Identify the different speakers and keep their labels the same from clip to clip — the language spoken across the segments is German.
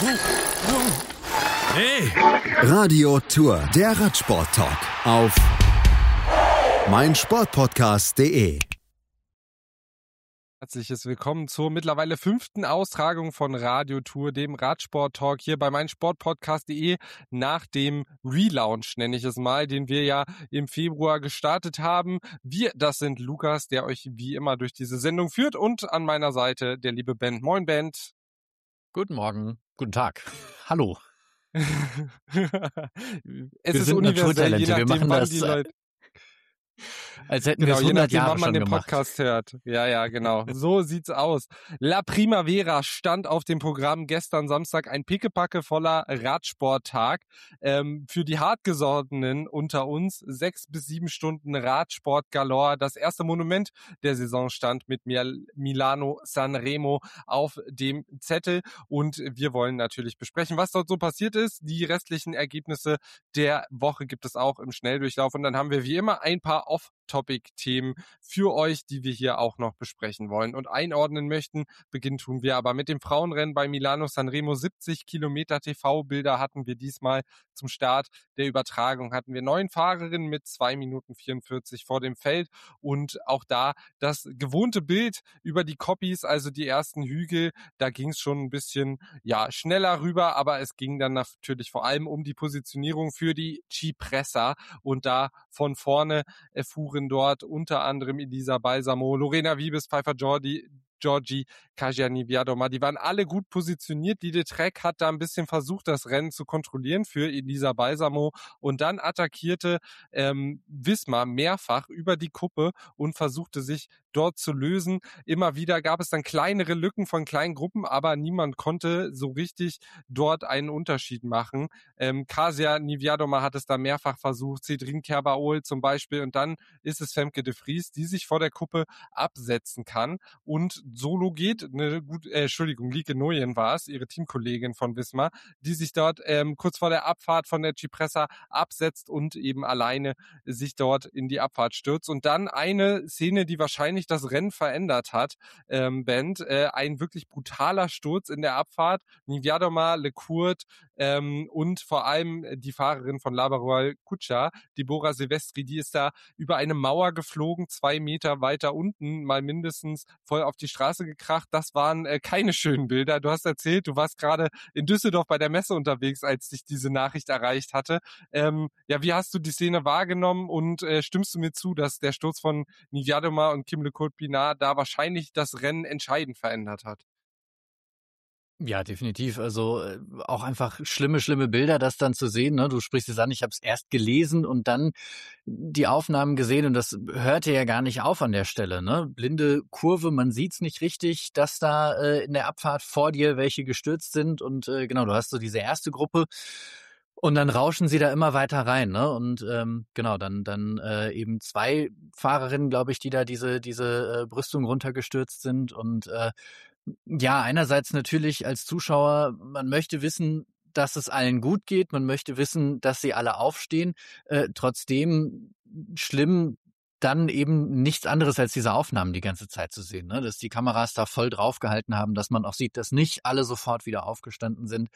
Speaker 1: Hey! Radio Tour, der Radsport-Talk auf meinsportpodcast.de.
Speaker 2: Herzliches Willkommen zur mittlerweile 5. Austragung von Radio Tour, dem Radsport-Talk hier bei meinsportpodcast.de nach dem Relaunch, nenne ich es mal, den wir ja im Februar gestartet haben. Wir, das sind Lukas, der euch wie immer durch diese Sendung führt, und an meiner Seite der liebe Ben. Moin, Ben.
Speaker 3: Guten Morgen, guten Tag, hallo.
Speaker 2: Es ist universell, je nachdem,
Speaker 3: wir machen
Speaker 2: wann
Speaker 3: das,
Speaker 2: die Leute...
Speaker 3: als hätten wir es 100
Speaker 2: je nachdem,
Speaker 3: Jahre
Speaker 2: wann man
Speaker 3: schon
Speaker 2: den
Speaker 3: gemacht.
Speaker 2: Podcast hört. Ja, genau. So sieht's aus. La Primavera stand auf dem Programm gestern Samstag, ein pickepacke voller Radsporttag. Für die Hartgesottenen unter uns 6 bis 7 Stunden Radsport galore. Das erste Monument der Saison stand mit Milano Sanremo auf dem Zettel. Und wir wollen natürlich besprechen, was dort so passiert ist. Die restlichen Ergebnisse der Woche gibt es auch im Schnelldurchlauf. Und dann haben wir wie immer ein paar Off-Topic-Themen für euch, die wir hier auch noch besprechen wollen und einordnen möchten. Beginnen tun wir aber mit dem Frauenrennen bei Milano Sanremo. 70 Kilometer TV-Bilder hatten wir diesmal. Zum Start der Übertragung hatten wir 9 Fahrerinnen mit 2 Minuten 44 vor dem Feld, und auch da das gewohnte Bild über die Copies, also die ersten Hügel. Da ging es schon ein bisschen schneller rüber, aber es ging dann natürlich vor allem um die Positionierung für die Cipressa, und da von vorne fuhren dort unter anderem Elisa Balsamo, Lorena Wiebes, Pfeiffer Giorgi, Kasia Niewiadoma. Die waren alle gut positioniert. Didetrek hat da ein bisschen versucht, das Rennen zu kontrollieren für Elisa Balsamo, und dann attackierte Visma mehrfach über die Kuppe und versuchte sich dort zu lösen. Immer wieder gab es dann kleinere Lücken von kleinen Gruppen, aber niemand konnte so richtig dort einen Unterschied machen. Kasia Niewiadoma hat es da mehrfach versucht, Cedrine Kerbaol zum Beispiel, und dann ist es Femke de Vries, die sich vor der Kuppe absetzen kann und solo geht. Lieke Nooyen war es, ihre Teamkollegin von Visma, die sich dort kurz vor der Abfahrt von der Cipressa absetzt und eben alleine sich dort in die Abfahrt stürzt. Und dann eine Szene, die wahrscheinlich das Rennen verändert hat, ein wirklich brutaler Sturz in der Abfahrt. Niewiadoma, Lecourt und vor allem die Fahrerin von Labarual Kucha, Deborah Silvestri, die ist da über eine Mauer geflogen, 2 Meter weiter unten, mal mindestens voll auf die Straße gekracht. Das waren keine schönen Bilder. Du hast erzählt, du warst gerade in Düsseldorf bei der Messe unterwegs, als dich diese Nachricht erreicht hatte. Wie hast du die Szene wahrgenommen, und stimmst du mir zu, dass der Sturz von Niewiadoma und Kim Lecourt-Pinard da wahrscheinlich das Rennen entscheidend verändert hat?
Speaker 3: Ja, definitiv. Also auch einfach schlimme Bilder, das dann zu sehen. Ne? Du sprichst es an, ich habe es erst gelesen und dann die Aufnahmen gesehen, und das hörte ja gar nicht auf an der Stelle. Ne? Blinde Kurve, man sieht's nicht richtig, dass da in der Abfahrt vor dir welche gestürzt sind, und genau, du hast so diese erste Gruppe. Und dann rauschen sie da immer weiter rein, ne? Und dann eben 2 Fahrerinnen, glaube ich, die da diese Brüstung runtergestürzt sind. Und einerseits natürlich als Zuschauer, man möchte wissen, dass es allen gut geht, man möchte wissen, dass sie alle aufstehen. Trotzdem schlimm, dann eben nichts anderes als diese Aufnahmen die ganze Zeit zu sehen, ne? Dass die Kameras da voll draufgehalten haben, dass man auch sieht, dass nicht alle sofort wieder aufgestanden sind.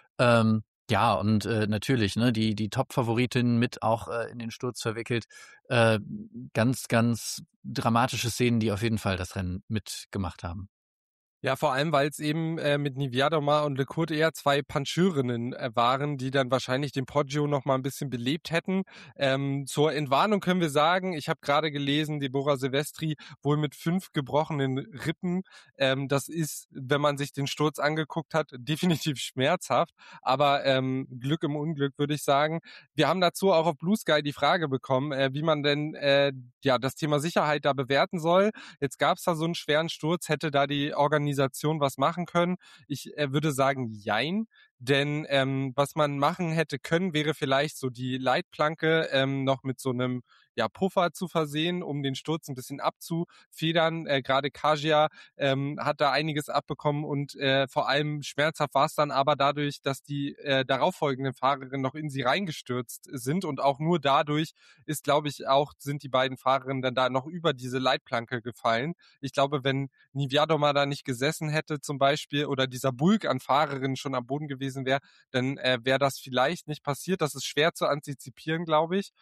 Speaker 3: Natürlich, ne, die Top-Favoritin mit auch in den Sturz verwickelt. Ganz, ganz dramatische Szenen, die auf jeden Fall das Rennen mitgemacht haben.
Speaker 2: Ja, vor allem, weil es eben mit Niewiadoma und Lecourt eher 2 Puncheurinnen waren, die dann wahrscheinlich den Poggio noch mal ein bisschen belebt hätten. Zur Entwarnung können wir sagen, ich habe gerade gelesen, Deborah Silvestri wohl mit 5 gebrochenen Rippen. Das ist, wenn man sich den Sturz angeguckt hat, definitiv schmerzhaft, aber Glück im Unglück, würde ich sagen. Wir haben dazu auch auf Blue Sky die Frage bekommen, wie man denn das Thema Sicherheit da bewerten soll. Jetzt gab es da so einen schweren Sturz, hätte da die Organisation was machen können? Ich würde sagen, jein. Denn was man machen hätte können, wäre vielleicht so die Leitplanke noch mit so einem Puffer zu versehen, um den Sturz ein bisschen abzufedern. Gerade Kasia hat da einiges abbekommen und vor allem schmerzhaft war es dann aber dadurch, dass die darauffolgenden Fahrerinnen noch in sie reingestürzt sind und auch nur dadurch sind die beiden Fahrerinnen dann da noch über diese Leitplanke gefallen. Ich glaube, wenn Niewiadoma da nicht gesessen hätte zum Beispiel oder dieser Bulk an Fahrerinnen schon am Boden gewesen wäre, dann wäre das vielleicht nicht passiert. Das ist schwer zu antizipieren, glaube ich.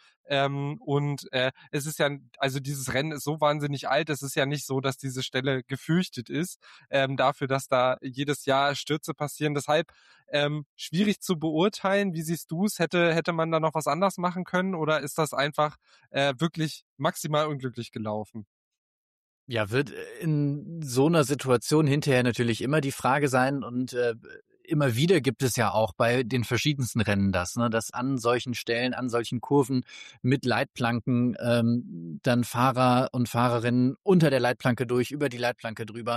Speaker 2: Es ist ja, also dieses Rennen ist so wahnsinnig alt, es ist ja nicht so, dass diese Stelle gefürchtet ist, dafür, dass da jedes Jahr Stürze passieren. Deshalb schwierig zu beurteilen. Wie siehst du es? Hätte man da noch was anders machen können oder ist das einfach wirklich maximal unglücklich gelaufen?
Speaker 3: Ja, wird in so einer Situation hinterher natürlich immer die Frage sein und immer wieder gibt es ja auch bei den verschiedensten Rennen das, ne, dass an solchen Stellen, an solchen Kurven mit Leitplanken dann Fahrer und Fahrerinnen unter der Leitplanke durch, über die Leitplanke drüber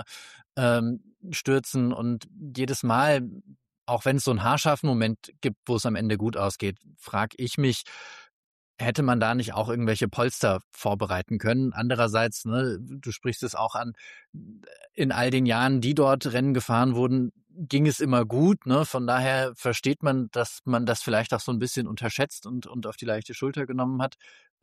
Speaker 3: stürzen und jedes Mal, auch wenn es so einen haarscharfen Moment gibt, wo es am Ende gut ausgeht, frage ich mich, hätte man da nicht auch irgendwelche Polster vorbereiten können? Andererseits, ne, du sprichst es auch an, in all den Jahren, die dort Rennen gefahren wurden, ging es immer gut, ne? Von daher versteht man, dass man das vielleicht auch so ein bisschen unterschätzt und auf die leichte Schulter genommen hat.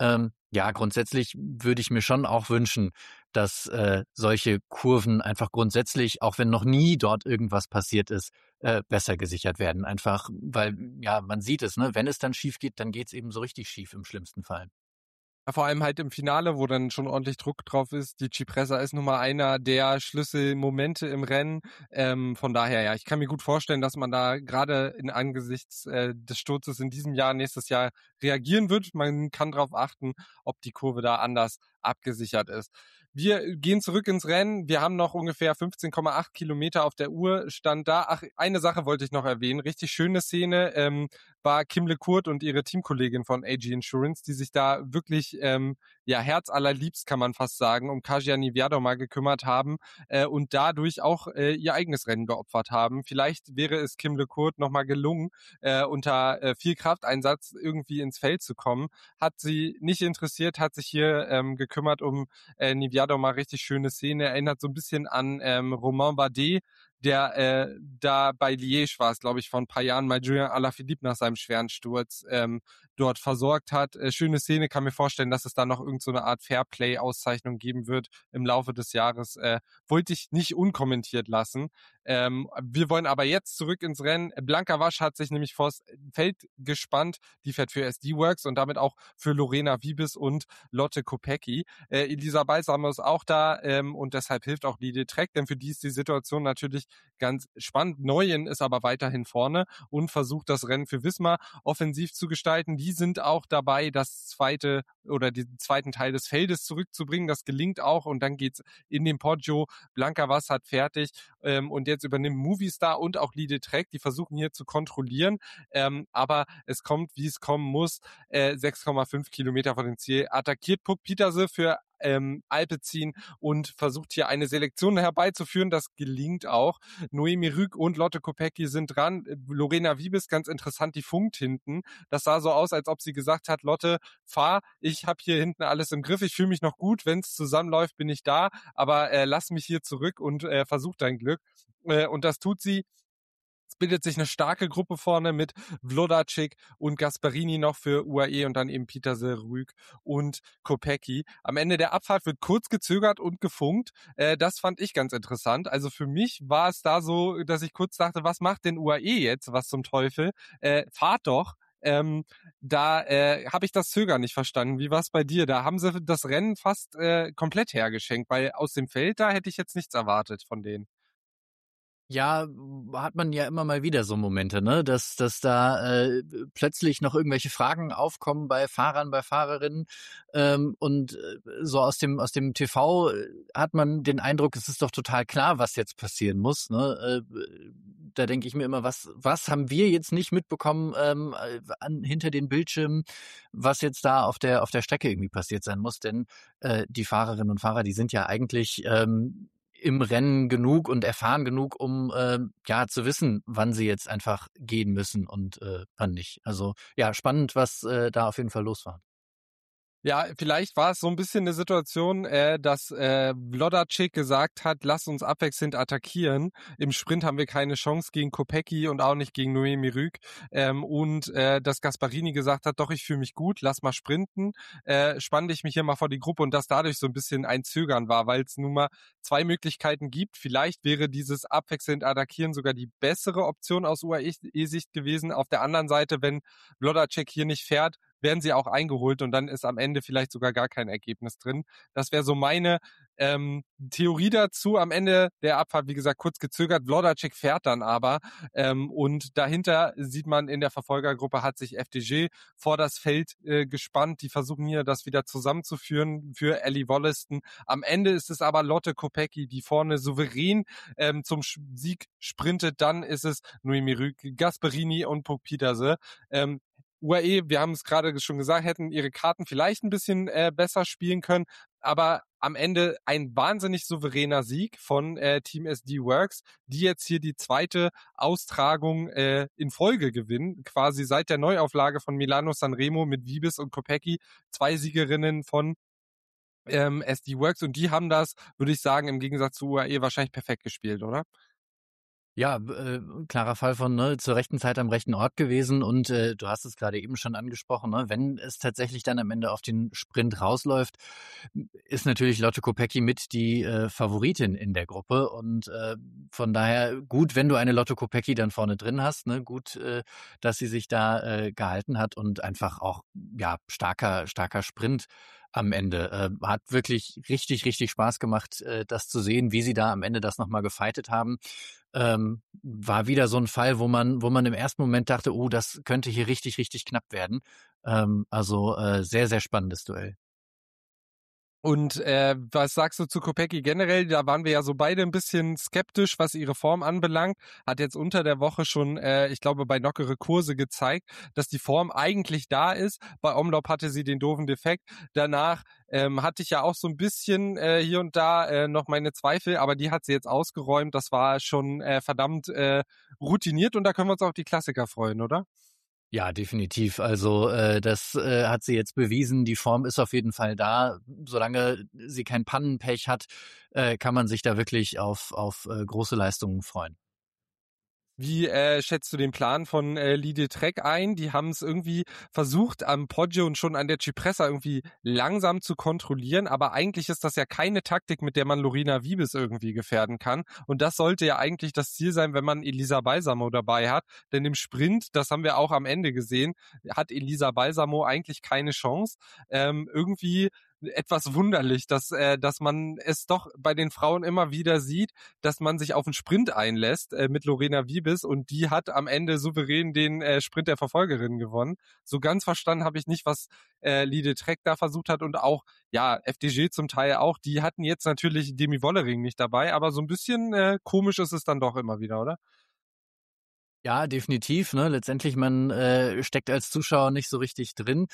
Speaker 3: Ja, grundsätzlich würde ich mir schon auch wünschen, dass solche Kurven einfach grundsätzlich, auch wenn noch nie dort irgendwas passiert ist, besser gesichert werden. Einfach, weil, ja, man sieht es, ne? Wenn es dann schief geht, dann geht es eben so richtig schief im schlimmsten Fall.
Speaker 2: Ja, vor allem halt im Finale, wo dann schon ordentlich Druck drauf ist. Die Cipressa ist nun mal einer der Schlüsselmomente im Rennen. Von daher, ja, ich kann mir gut vorstellen, dass man da gerade in angesichts des Sturzes in diesem Jahr, nächstes Jahr reagieren wird. Man kann darauf achten, ob die Kurve da anders abgesichert ist. Wir gehen zurück ins Rennen. Wir haben noch ungefähr 15,8 Kilometer auf der Uhr. Stand da. Ach, eine Sache wollte ich noch erwähnen. Richtig schöne Szene war Kim LeCourt und ihre Teamkollegin von AG Insurance, die sich da wirklich herzallerliebst, kann man fast sagen, um Kasia Niewiadoma gekümmert haben und dadurch auch ihr eigenes Rennen geopfert haben. Vielleicht wäre es Kim LeCourt nochmal gelungen, unter viel Krafteinsatz irgendwie ins Feld zu kommen. Hat sie nicht interessiert, hat sich hier gekümmert um Niewiadoma. Richtig schöne Szene. Erinnert so ein bisschen an Romain Bardet, der da bei Liège war es, glaube ich, vor ein paar Jahren mal Julien Alaphilippe nach seinem schweren Sturz dort versorgt hat. Schöne Szene, kann mir vorstellen, dass es da noch irgend so eine Art Fairplay-Auszeichnung geben wird im Laufe des Jahres. Wollte ich nicht unkommentiert lassen. Wir wollen aber jetzt zurück ins Rennen. Blanka Wasch hat sich nämlich vors Feld gespannt. Die fährt für SD-Works und damit auch für Lorena Wiebes und Lotte Kopecky. Elisa Balsamo ist auch da und deshalb hilft auch Lide Trek, denn für die ist die Situation natürlich ganz spannend. Neuen ist aber weiterhin vorne und versucht das Rennen für Wismar offensiv zu gestalten. Die sind auch dabei, den zweiten Teil des Feldes zurückzubringen. Das gelingt auch und dann geht's in den Poggio. Blanka Wass hat fertig und jetzt übernimmt Movistar und auch Lide Trek. Die versuchen hier zu kontrollieren, aber es kommt, wie es kommen muss. 6,5 Kilometer vor dem Ziel attackiert Puck Pieterse für Alpecin und versucht hier eine Selektion herbeizuführen. Das gelingt auch. Noemi Rüg und Lotte Kopecky sind dran. Lorena Wiebes, ganz interessant, die funkt hinten. Das sah so aus, als ob sie gesagt hat, Lotte, fahr, ich habe hier hinten alles im Griff, ich fühle mich noch gut, wenn es zusammenläuft, bin ich da, aber lass mich hier zurück und versuch dein Glück. Und das tut sie. Es bildet sich eine starke Gruppe vorne mit Vlodacik und Gasparini noch für UAE und dann eben Pieterse, Rüg und Kopecky. Am Ende der Abfahrt wird kurz gezögert und gefunkt. Das fand ich ganz interessant. Also für mich war es da so, dass ich kurz dachte, was macht denn UAE jetzt? Was zum Teufel? Fahrt doch. Da habe ich das Zögern nicht verstanden. Wie war es bei dir? Da haben sie das Rennen fast komplett hergeschenkt, weil aus dem Feld da hätte ich jetzt nichts erwartet von denen.
Speaker 3: Ja, hat man ja immer mal wieder so Momente, ne, dass da plötzlich noch irgendwelche Fragen aufkommen bei Fahrern, bei Fahrerinnen und so aus dem TV hat man den Eindruck, es ist doch total klar, was jetzt passieren muss, ne? Da denke ich mir immer, was haben wir jetzt nicht mitbekommen hinter den Bildschirmen, was jetzt da auf der Strecke irgendwie passiert sein muss, denn die Fahrerinnen und Fahrer, die sind ja eigentlich im Rennen genug und erfahren genug, um zu wissen, wann sie jetzt einfach gehen müssen und wann nicht. Also ja, spannend, was da auf jeden Fall los war.
Speaker 2: Ja, vielleicht war es so ein bisschen eine Situation, dass Wlodarczyk gesagt hat, lass uns abwechselnd attackieren. Im Sprint haben wir keine Chance gegen Kopecky und auch nicht gegen Noemi Rüg. Und dass Gasparini gesagt hat, doch, ich fühle mich gut, lass mal sprinten, spann dich mich hier mal vor die Gruppe und dass dadurch so ein bisschen ein Zögern war, weil es nun mal 2 Möglichkeiten gibt. Vielleicht wäre dieses abwechselnd Attackieren sogar die bessere Option aus UAE-Sicht gewesen. Auf der anderen Seite, wenn Wlodarczyk hier nicht fährt, werden sie auch eingeholt und dann ist am Ende vielleicht sogar gar kein Ergebnis drin. Das wäre so meine Theorie dazu. Am Ende der Abfahrt, wie gesagt, kurz gezögert. Wlodarczyk fährt dann aber und dahinter sieht man in der Verfolgergruppe hat sich FDJ vor das Feld gespannt. Die versuchen hier das wieder zusammenzuführen für Ellie Wollaston. Am Ende ist es aber Lotte Kopecky, die vorne souverän zum Sieg sprintet. Dann ist es Noemi Rüg, Gasparini und Puk Pieterse. UAE, wir haben es gerade schon gesagt, hätten ihre Karten vielleicht ein bisschen besser spielen können, aber am Ende ein wahnsinnig souveräner Sieg von Team SD Works, die jetzt hier die zweite Austragung in Folge gewinnen, quasi seit der Neuauflage von Milano Sanremo mit Wiebes und Kopecky, 2 Siegerinnen von SD Works und die haben das, würde ich sagen, im Gegensatz zu UAE wahrscheinlich perfekt gespielt, oder?
Speaker 3: Ja, klarer Fall von zur rechten Zeit am rechten Ort gewesen und du hast es gerade eben schon angesprochen, ne, wenn es tatsächlich dann am Ende auf den Sprint rausläuft, ist natürlich Lotte Kopecky mit die Favoritin in der Gruppe und von daher gut, wenn du eine Lotte Kopecky dann vorne drin hast, ne, gut, dass sie sich da gehalten hat und einfach auch ja starker Sprint am Ende. Hat wirklich richtig, richtig Spaß gemacht, das zu sehen, wie sie da am Ende das nochmal gefightet haben. War wieder so ein Fall, wo man im ersten Moment dachte, oh, das könnte hier richtig, richtig knapp werden. Also sehr, sehr spannendes Duell.
Speaker 2: Und was sagst du zu Kopecky generell? Da waren wir ja so beide ein bisschen skeptisch, was ihre Form anbelangt. Hat jetzt unter der Woche schon, ich glaube, bei Lockere Kurse gezeigt, dass die Form eigentlich da ist. Bei Omloop hatte sie den doofen Defekt. Danach hatte ich ja auch so ein bisschen hier und da noch meine Zweifel, aber die hat sie jetzt ausgeräumt. Das war schon verdammt routiniert und da können wir uns auf die Klassiker freuen, oder?
Speaker 3: Ja, definitiv. Also das hat sie jetzt bewiesen. Die Form ist auf jeden Fall da. Solange sie kein Pannenpech hat, kann man sich da wirklich auf große Leistungen freuen.
Speaker 2: Wie schätzt du den Plan von Lidl Trek ein? Die haben es irgendwie versucht, am Poggio und schon an der Cipressa irgendwie langsam zu kontrollieren, aber eigentlich ist das ja keine Taktik, mit der man Lorena Wiebes irgendwie gefährden kann. Und das sollte ja eigentlich das Ziel sein, wenn man Elisa Balsamo dabei hat. Denn im Sprint, das haben wir auch am Ende gesehen, hat Elisa Balsamo eigentlich keine Chance. Irgendwie etwas wunderlich, dass man es doch bei den Frauen immer wieder sieht, dass man sich auf einen Sprint einlässt mit Lorena Wiebes und die hat am Ende souverän den Sprint der Verfolgerin gewonnen. So ganz verstanden habe ich nicht, was Lidl Trek da versucht hat und auch, ja, FDJ zum Teil auch. Die hatten jetzt natürlich Demi Wollering nicht dabei, aber so ein bisschen komisch ist es dann doch immer wieder, oder?
Speaker 3: Ja, definitiv. Ne? Letztendlich, man steckt als Zuschauer nicht so richtig drin.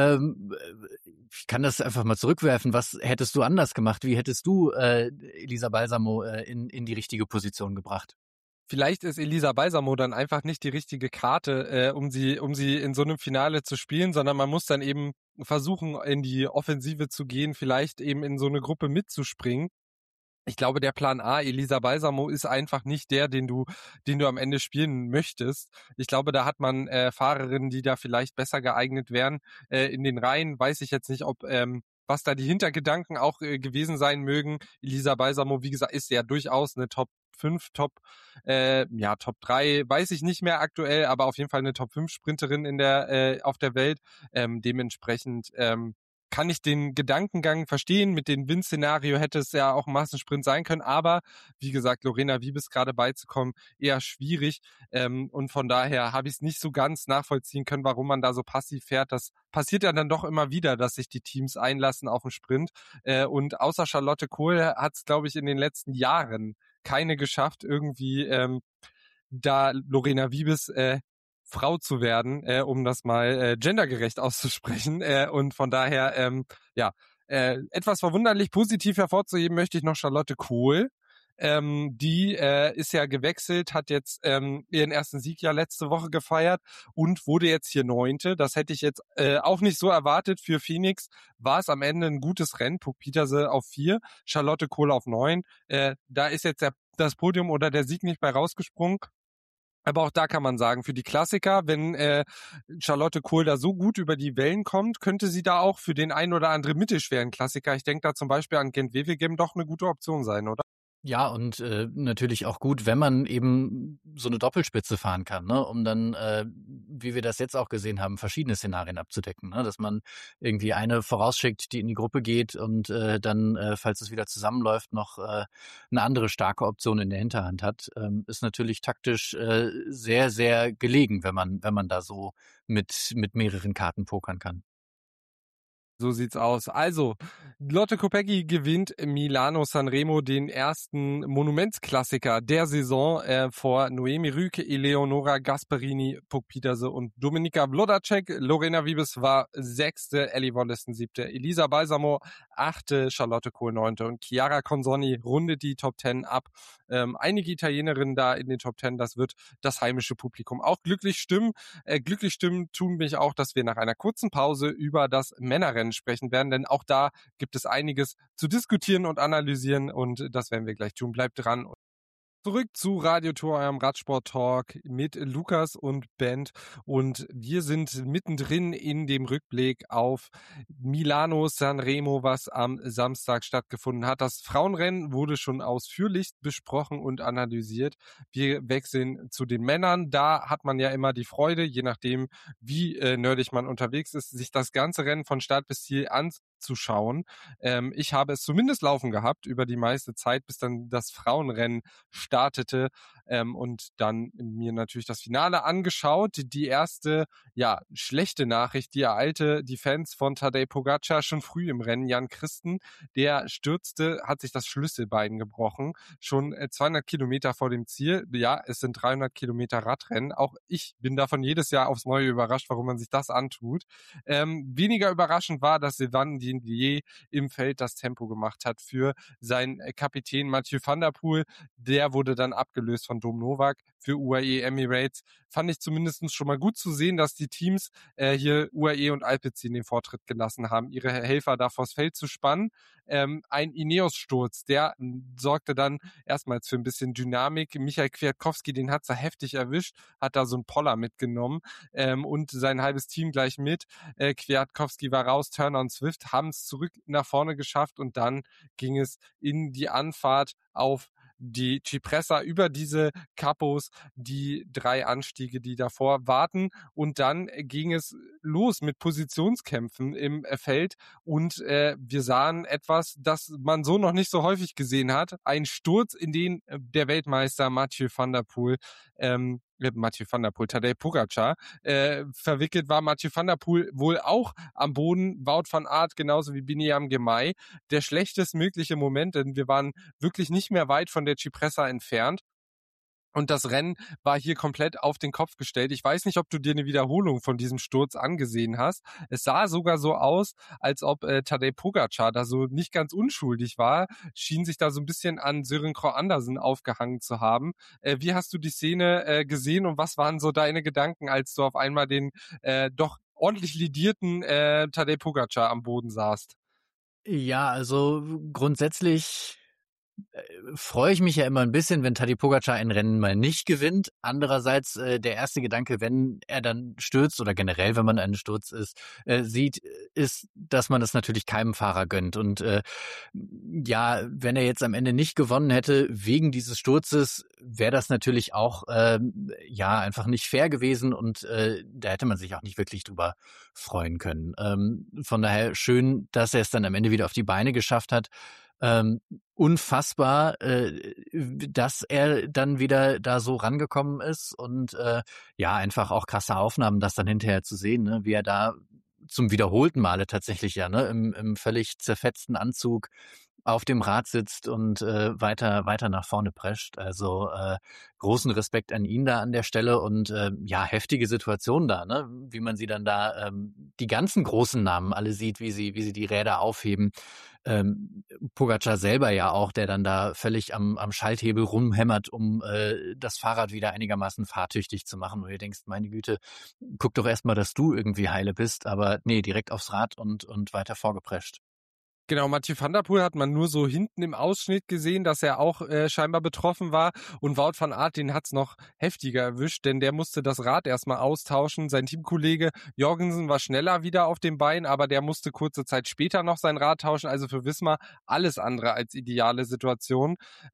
Speaker 3: Ich kann das einfach mal zurückwerfen. Was hättest du anders gemacht? Wie hättest du Elisa Balsamo in die richtige Position gebracht?
Speaker 2: Vielleicht ist Elisa Balsamo dann einfach nicht die richtige Karte, um sie in so einem Finale zu spielen, sondern man muss dann eben versuchen, in die Offensive zu gehen, vielleicht eben in so eine Gruppe mitzuspringen. Ich glaube, der Plan A, Elisa Balsamo, ist einfach nicht der, den du am Ende spielen möchtest. Ich glaube, da hat man Fahrerinnen, die da vielleicht besser geeignet wären. In den Reihen weiß ich jetzt nicht, ob was da die Hintergedanken auch gewesen sein mögen. Elisa Balsamo, wie gesagt, ist ja durchaus eine Top 5, Top 3, weiß ich nicht mehr aktuell, aber auf jeden Fall eine Top 5 Sprinterin auf der Welt. Dementsprechend kann ich den Gedankengang verstehen. Mit dem Win-Szenario hätte es ja auch ein Massensprint sein können, aber wie gesagt, Lorena Wiebes gerade beizukommen, eher schwierig und von daher habe ich es nicht so ganz nachvollziehen können, warum man da so passiv fährt. Das passiert ja dann doch immer wieder, dass sich die Teams einlassen auf einen Sprint und außer Charlotte Kohl hat es, glaube ich, in den letzten Jahren keine geschafft, irgendwie da Lorena Wiebes Frau zu werden, um das mal gendergerecht auszusprechen. Und von daher, etwas verwunderlich positiv hervorzuheben möchte ich noch Charlotte Kohl, Die ist ja gewechselt, hat jetzt ihren ersten Sieg ja letzte Woche gefeiert und wurde jetzt hier 9. Das hätte ich jetzt auch nicht so erwartet. Für Phoenix war es am Ende ein gutes Rennen. Puck Pieterse auf 4, Charlotte Kohl auf 9. Da ist jetzt das Podium oder der Sieg nicht bei rausgesprungen. Aber auch da kann man sagen, für die Klassiker, wenn Charlotte Kohl da so gut über die Wellen kommt, könnte sie da auch für den ein oder anderen mittelschweren Klassiker, ich denke da zum Beispiel an Gent-Wevelgem, doch eine gute Option sein, oder?
Speaker 3: Ja, und natürlich auch gut, wenn man eben so eine Doppelspitze fahren kann, ne, um dann, wie wir das jetzt auch gesehen haben, verschiedene Szenarien abzudecken, ne, dass man irgendwie eine vorausschickt, die in die Gruppe geht und dann, falls es wieder zusammenläuft, noch eine andere starke Option in der Hinterhand hat, ist natürlich taktisch sehr, sehr gelegen, wenn man da so mit mehreren Karten pokern kann.
Speaker 2: So sieht's aus. Also, Lotte Kopecky gewinnt Milano Sanremo den ersten Monumentsklassiker der Saison vor Noemi Rüke, Eleonora Gasparini, Puck Pieterse und Dominika Wlodacek. Lorena Wiebes war 6., Ellie Wollesen 7., Elisa Balsamo 8., Charlotte Kohl 9. und Chiara Consonni rundet die Top 10 ab. Einige Italienerinnen da in den Top 10, das wird das heimische Publikum auch glücklich stimmen. Glücklich stimmen tun mich auch, dass wir nach einer kurzen Pause über das Männerrennen sprechen werden, denn auch da gibt es einiges zu diskutieren und analysieren und das werden wir gleich tun. Bleibt dran. Zurück zu Radio Tour, eurem Radsport-Talk mit Lukas und Bent und wir sind mittendrin in dem Rückblick auf Milano Sanremo, was am Samstag stattgefunden hat. Das Frauenrennen wurde schon ausführlich besprochen und analysiert. Wir wechseln zu den Männern. Da hat man ja immer die Freude, je nachdem wie nerdig man unterwegs ist, sich das ganze Rennen von Start bis Ziel anzuschauen. Ich habe es zumindest laufen gehabt über die meiste Zeit, bis dann das Frauenrennen startete und dann mir natürlich das Finale angeschaut. Die erste, ja, schlechte Nachricht, die ereilte die Fans von Tadej Pogačar schon früh im Rennen. Jan Christen, der stürzte, hat sich das Schlüsselbein gebrochen, schon 200 Kilometer vor dem Ziel. Ja, es sind 300 Kilometer Radrennen. Auch ich bin davon jedes Jahr aufs Neue überrascht, warum man sich das antut. Weniger überraschend war, dass Sylvain Didier im Feld das Tempo gemacht hat für seinen Kapitän Mathieu van der Poel. Der wurde dann abgelöst von Dom Novak für UAE Emirates. Fand ich zumindest schon mal gut zu sehen, dass die Teams hier UAE und Alpecin den Vortritt gelassen haben, ihre Helfer da vors Feld zu spannen. Ein Ineos-Sturz, der sorgte dann erstmals für ein bisschen Dynamik. Michael Kwiatkowski, den hat's da heftig erwischt, hat da so einen Poller mitgenommen und sein halbes Team gleich mit. Kwiatkowski war raus, Turner und Swift haben es zurück nach vorne geschafft und dann ging es in die Anfahrt auf die Cipressa über diese Kapos, die 3 Anstiege, die davor warten. Und dann ging es los mit Positionskämpfen im Feld. Und wir sahen etwas, das man so noch nicht so häufig gesehen hat. Ein Sturz, in den der Weltmeister Mathieu van der Poel, Tadej Pogačar, verwickelt war. Mathieu van der Poel wohl auch am Boden, Wout van Aert genauso wie Biniam Girmay. Der schlechtestmögliche Moment, denn wir waren wirklich nicht mehr weit von der Cipressa entfernt. Und das Rennen war hier komplett auf den Kopf gestellt. Ich weiß nicht, ob du dir eine Wiederholung von diesem Sturz angesehen hast. Es sah sogar so aus, als ob Tadej Pogačar da so nicht ganz unschuldig war. Schien sich da so ein bisschen an Søren Kragh Andersen aufgehangen zu haben. Wie hast du die Szene gesehen und was waren so deine Gedanken, als du auf einmal den doch ordentlich lidierten Tadej Pogačar am Boden sahst?
Speaker 3: Ja, also grundsätzlich freue ich mich ja immer ein bisschen, wenn Tadej Pogačar ein Rennen mal nicht gewinnt. Andererseits der erste Gedanke, wenn er dann stürzt oder generell, wenn man einen Sturz sieht, ist, dass man das natürlich keinem Fahrer gönnt. Und ja, wenn er jetzt am Ende nicht gewonnen hätte wegen dieses Sturzes, wäre das natürlich auch ja einfach nicht fair gewesen und da hätte man sich auch nicht wirklich drüber freuen können. Von daher schön, dass er es dann am Ende wieder auf die Beine geschafft hat. Unfassbar, dass er dann wieder da so rangekommen ist und ja, einfach auch krasse Aufnahmen, das dann hinterher zu sehen, ne, wie er da zum wiederholten Male tatsächlich ja, ne, im völlig zerfetzten Anzug auf dem Rad sitzt und weiter nach vorne prescht. Also großen Respekt an ihn da an der Stelle und ja, heftige Situation da, ne? Wie man sie dann da die ganzen großen Namen alle sieht, wie sie die Räder aufheben. Pogačar selber ja auch, der dann da völlig am Schalthebel rumhämmert, um das Fahrrad wieder einigermaßen fahrtüchtig zu machen. Und ihr denkst, meine Güte, guck doch erstmal, dass du irgendwie heile bist. Aber nee, direkt aufs Rad und weiter vorgeprescht.
Speaker 2: Genau, Mathieu van der Poel hat man nur so hinten im Ausschnitt gesehen, dass er auch scheinbar betroffen war. Und Wout van Aert, den hat's noch heftiger erwischt, denn der musste das Rad erstmal austauschen. Sein Teamkollege Jorgensen war schneller wieder auf dem Bein, aber der musste kurze Zeit später noch sein Rad tauschen. Also für Wismar alles andere als ideale Situation.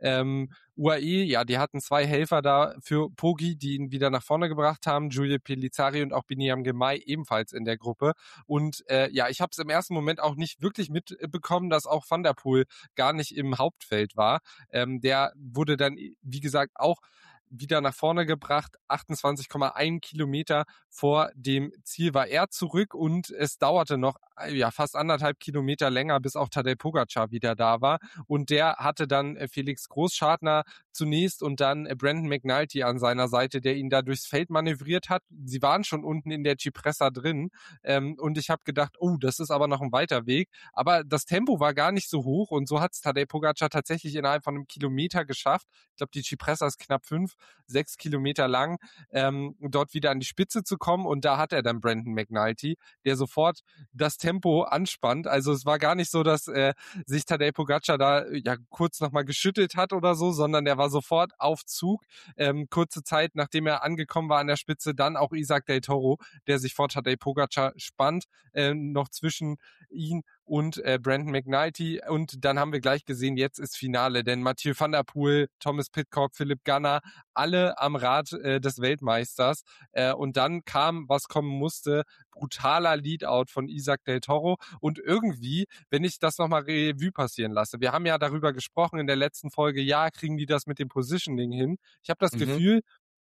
Speaker 2: UAE, ja, die hatten 2 Helfer da für Poggi, die ihn wieder nach vorne gebracht haben. Giulio Pellizzari und auch Biniam Girmay ebenfalls in der Gruppe. Und ja, ich habe es im ersten Moment auch nicht wirklich mitbekommen, dass auch Van der Poel gar nicht im Hauptfeld war. Der wurde dann, wie gesagt, auch wieder nach vorne gebracht. 28,1 Kilometer vor dem Ziel war er zurück und es dauerte noch ja fast 1,5 Kilometer länger, bis auch Tadej Pogačar wieder da war. Und der hatte dann Felix Großschartner zunächst und dann Brandon McNulty an seiner Seite, der ihn da durchs Feld manövriert hat. Sie waren schon unten in der Cipressa drin und ich habe gedacht, oh, das ist aber noch ein weiter Weg. Aber das Tempo war gar nicht so hoch und so hat es Tadej Pogačar tatsächlich innerhalb von einem Kilometer geschafft. Ich glaube, die Cipressa ist knapp 6 Kilometer lang, dort wieder an die Spitze zu kommen und da hat er dann Brandon McNulty, der sofort das Tempo anspannt. Also es war gar nicht so, dass sich Tadej Pogačar da ja kurz nochmal geschüttelt hat oder so, sondern der war sofort auf Zug. Kurze Zeit, nachdem er angekommen war an der Spitze, dann auch Isaac Del Toro, der sich vor Tadej Pogačar spannt, noch zwischen ihn und Brandon McNulty. Und dann haben wir gleich gesehen, jetzt ist Finale, denn Mathieu van der Poel, Thomas Pidcock, Philipp Ganna, alle am Rad des Weltmeisters. Und dann kam, was kommen musste, brutaler Leadout von Isaac Del Toro. Und irgendwie, wenn ich das nochmal Revue passieren lasse, wir haben ja darüber gesprochen in der letzten Folge, ja, kriegen die das mit dem Positioning hin? Ich habe das Gefühl,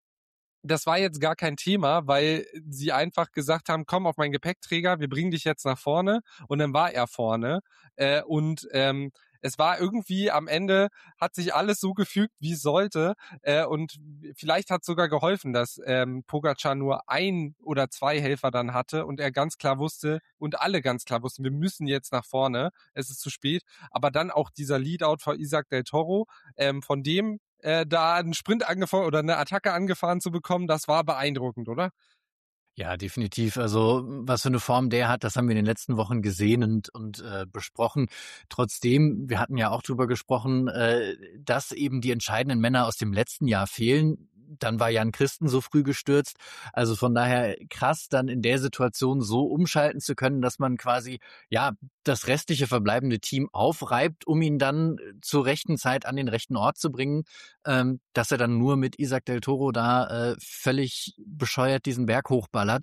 Speaker 2: das war jetzt gar kein Thema, weil sie einfach gesagt haben, komm auf meinen Gepäckträger, wir bringen dich jetzt nach vorne. Und dann war er vorne. Es war irgendwie am Ende, hat sich alles so gefügt, wie es sollte. Und vielleicht hat es sogar geholfen, dass Pogačar nur 1 oder 2 Helfer dann hatte und er ganz klar wusste und alle ganz klar wussten, wir müssen jetzt nach vorne, es ist zu spät. Aber dann auch dieser Leadout von Isaac Del Toro, von dem da einen Sprint angefahren oder eine Attacke angefahren zu bekommen, das war beeindruckend, oder?
Speaker 3: Ja, definitiv. Also was für eine Form der hat, das haben wir in den letzten Wochen gesehen und besprochen. Trotzdem, wir hatten ja auch drüber gesprochen, dass eben die entscheidenden Männer aus dem letzten Jahr fehlen. Dann war Jan Christen so früh gestürzt. Also von daher krass, dann in der Situation so umschalten zu können, dass man quasi ja das restliche verbleibende Team aufreibt, um ihn dann zur rechten Zeit an den rechten Ort zu bringen, dass er dann nur mit Isaac Del Toro da völlig bescheuert diesen Berg hochballert.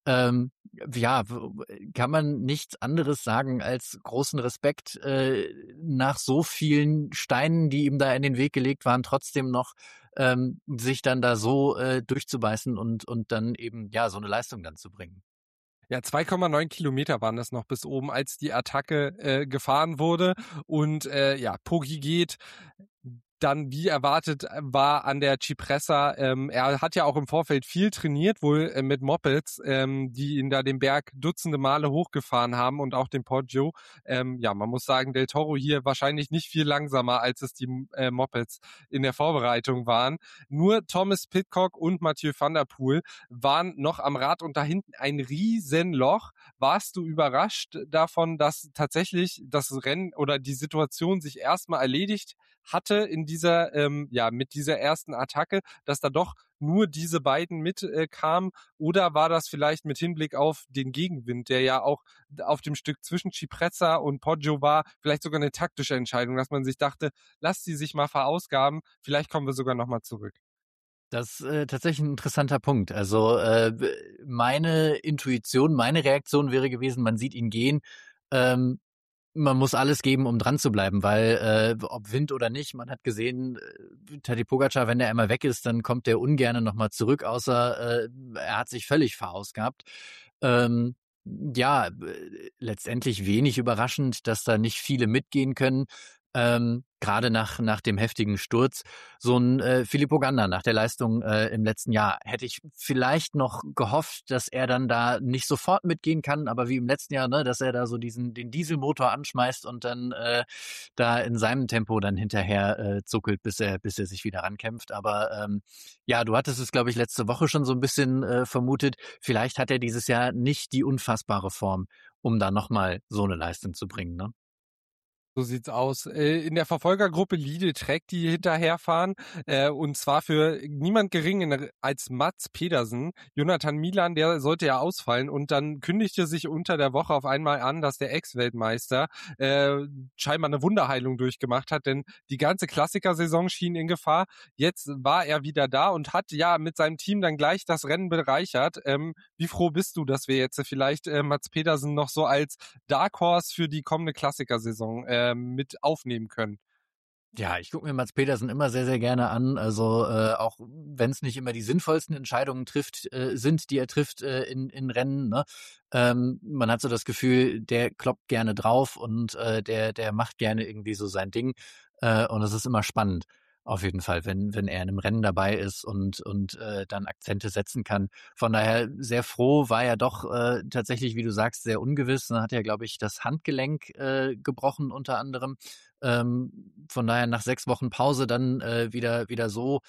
Speaker 3: Ja, kann man nichts anderes sagen als großen Respekt nach so vielen Steinen, die ihm da in den Weg gelegt waren, trotzdem noch sich dann da so durchzubeißen und dann eben ja so eine Leistung dann zu bringen.
Speaker 2: Ja, 2,9 Kilometer waren das noch bis oben, als die Attacke gefahren wurde. Und ja, Poggi geht dann wie erwartet war an der Cipressa. Er hat ja auch im Vorfeld viel trainiert, wohl mit Mopeds, die ihn da den Berg dutzende Male hochgefahren haben und auch den Poggio. Ja, man muss sagen, Del Toro hier wahrscheinlich nicht viel langsamer, als es die Mopeds in der Vorbereitung waren. Nur Thomas Pidcock und Mathieu van der Poel waren noch am Rad und da hinten ein Riesenloch. Warst du überrascht davon, dass tatsächlich das Rennen oder die Situation sich erstmal erledigt hatte in dieser, mit dieser ersten Attacke, dass da doch nur diese beiden mitkamen? Oder war das vielleicht mit Hinblick auf den Gegenwind, der ja auch auf dem Stück zwischen Cipressa und Poggio war, vielleicht sogar eine taktische Entscheidung, dass man sich dachte, lasst sie sich mal verausgaben, vielleicht kommen wir sogar nochmal zurück?
Speaker 3: Das ist tatsächlich ein interessanter Punkt. Also meine Intuition, meine Reaktion wäre gewesen, man sieht ihn gehen, man muss alles geben, um dran zu bleiben, weil ob Wind oder nicht, man hat gesehen, Tadej Pogačar, wenn der einmal weg ist, dann kommt der ungerne nochmal zurück, außer er hat sich völlig verausgabt. Ja, letztendlich wenig überraschend, dass da nicht viele mitgehen können. Gerade nach dem heftigen Sturz. So ein Filippo Ganna nach der Leistung im letzten Jahr hätte ich vielleicht noch gehofft, dass er dann da nicht sofort mitgehen kann, aber wie im letzten Jahr, ne, dass er da so den Dieselmotor anschmeißt und dann da in seinem Tempo dann hinterher zuckelt, bis er sich wieder rankämpft. Aber ja, du hattest es, glaube ich, letzte Woche schon so ein bisschen vermutet. Vielleicht hat er dieses Jahr nicht die unfassbare Form, um da nochmal so eine Leistung zu bringen, ne?
Speaker 2: So sieht's aus. In der Verfolgergruppe Lidl Trek, die hinterherfahren, und zwar für niemand geringer als Mats Pedersen. Jonathan Milan, der sollte ja ausfallen und dann kündigte sich unter der Woche auf einmal an, dass der Ex-Weltmeister scheinbar eine Wunderheilung durchgemacht hat, denn die ganze Klassikersaison schien in Gefahr. Jetzt war er wieder da und hat ja mit seinem Team dann gleich das Rennen bereichert. Wie froh bist du, dass wir jetzt vielleicht Mats Pedersen noch so als Dark Horse für die kommende Klassikersaison mit aufnehmen können?
Speaker 3: Ja, ich gucke mir Mats Pedersen immer sehr, sehr gerne an. Also auch wenn es nicht immer die sinnvollsten Entscheidungen sind, die er trifft in Rennen. Ne? Man hat so das Gefühl, der kloppt gerne drauf und der macht gerne irgendwie so sein Ding. Und es ist immer spannend, auf jeden Fall, wenn er in einem Rennen dabei ist und dann Akzente setzen kann. Von daher sehr froh, war ja doch tatsächlich, wie du sagst, sehr ungewiss. Dann hat er, glaube ich, das Handgelenk gebrochen unter anderem. Von daher nach 6 Wochen Pause dann wieder so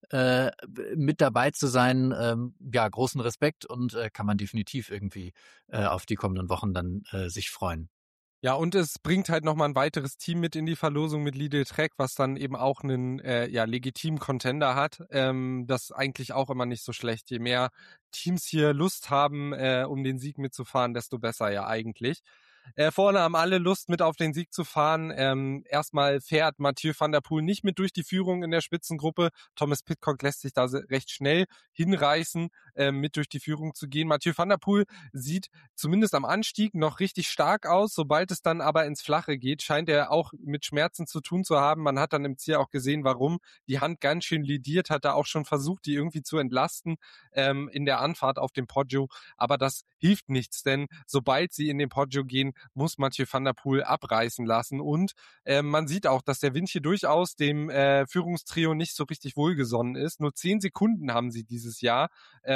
Speaker 3: mit dabei zu sein, ja, großen Respekt und kann man definitiv irgendwie auf die kommenden Wochen dann sich freuen.
Speaker 2: Ja, und es bringt halt nochmal ein weiteres Team mit in die Verlosung mit Lidl Trek, was dann eben auch einen legitimen Contender hat. Das ist eigentlich auch immer nicht so schlecht. Je mehr Teams hier Lust haben, um den Sieg mitzufahren, desto besser ja eigentlich. Vorne haben alle Lust, mit auf den Sieg zu fahren. Erstmal fährt Mathieu van der Poel nicht mit durch die Führung in der Spitzengruppe. Thomas Pidcock lässt sich da recht schnell hinreißen, mit durch die Führung zu gehen. Mathieu van der Poel sieht zumindest am Anstieg noch richtig stark aus. Sobald es dann aber ins Flache geht, scheint er auch mit Schmerzen zu tun zu haben. Man hat dann im Ziel auch gesehen, warum. Die Hand ganz schön lidiert, hat er auch schon versucht, die irgendwie zu entlasten in der Anfahrt auf dem Poggio. Aber das hilft nichts, denn sobald sie in den Poggio gehen, muss Mathieu van der Poel abreißen lassen. Und man sieht auch, dass der Wind hier durchaus dem Führungstrio nicht so richtig wohlgesonnen ist. Nur 10 Sekunden haben sie dieses Jahr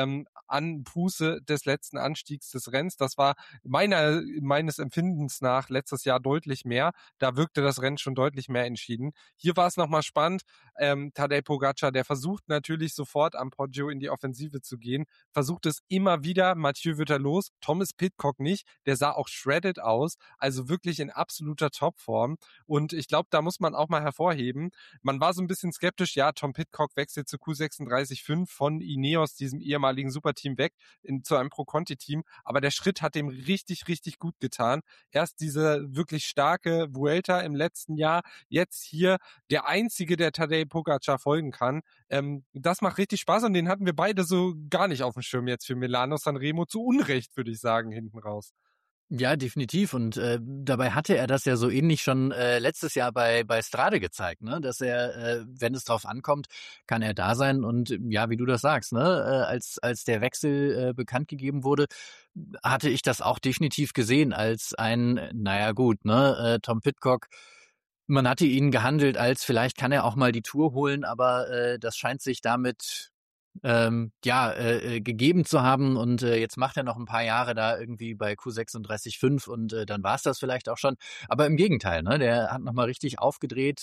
Speaker 2: an Fuße des letzten Anstiegs des Rennens. Das war meines Empfindens nach letztes Jahr deutlich mehr. Da wirkte das Rennen schon deutlich mehr entschieden. Hier war es nochmal spannend. Tadej Pogacar, der versucht natürlich sofort am Poggio in die Offensive zu gehen, versucht es immer wieder. Mathieu wird er los, Thomas Pidcock nicht. Der sah auch shredded aus, also wirklich in absoluter Topform. Und ich glaube, da muss man auch mal hervorheben, man war so ein bisschen skeptisch, ja, Tom Pidcock wechselt zu Q36.5 von Ineos, diesem ehemaligen Superteam, weg zu einem Pro-Conti-Team, aber der Schritt hat dem richtig, richtig gut getan. Erst diese wirklich starke Vuelta im letzten Jahr, jetzt hier der einzige, der Tadej Pogacar folgen kann. Das macht richtig Spaß und den hatten wir beide so gar nicht auf dem Schirm jetzt für Milano Sanremo, zu Unrecht, würde ich sagen, hinten raus.
Speaker 3: Ja, definitiv. Und dabei hatte er das ja so ähnlich schon letztes Jahr bei Strade gezeigt, ne? Dass er, wenn es drauf ankommt, kann er da sein. Und ja, wie du das sagst, ne? Als der Wechsel bekannt gegeben wurde, hatte ich das auch definitiv gesehen als naja gut, ne? Tom Pidcock. Man hatte ihn gehandelt als, vielleicht kann er auch mal die Tour holen, aber das scheint sich damit gegeben zu haben und jetzt macht er noch ein paar Jahre da irgendwie bei Q36.5 und dann war es das vielleicht auch schon. Aber im Gegenteil, ne, der hat nochmal richtig aufgedreht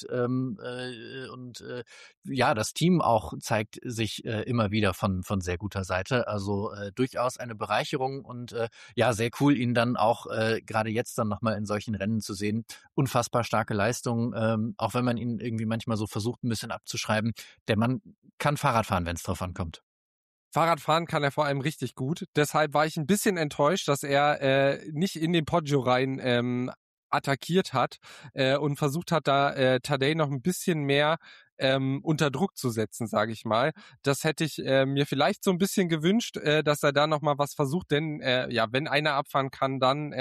Speaker 3: ja, das Team auch zeigt sich immer wieder von sehr guter Seite. Also durchaus eine Bereicherung und ja, sehr cool, ihn dann auch gerade jetzt dann nochmal in solchen Rennen zu sehen. Unfassbar starke Leistung, auch wenn man ihn irgendwie manchmal so versucht, ein bisschen abzuschreiben. Der Mann kann Fahrrad fahren, wenn es drauf ankommt.
Speaker 2: Fahrradfahren kann er vor allem richtig gut. Deshalb war ich ein bisschen enttäuscht, dass er nicht in den Poggio rein attackiert hat und versucht hat, da Tadej noch ein bisschen mehr unter Druck zu setzen, sage ich mal. Das hätte ich mir vielleicht so ein bisschen gewünscht, dass er da noch mal was versucht, denn ja, wenn einer abfahren kann,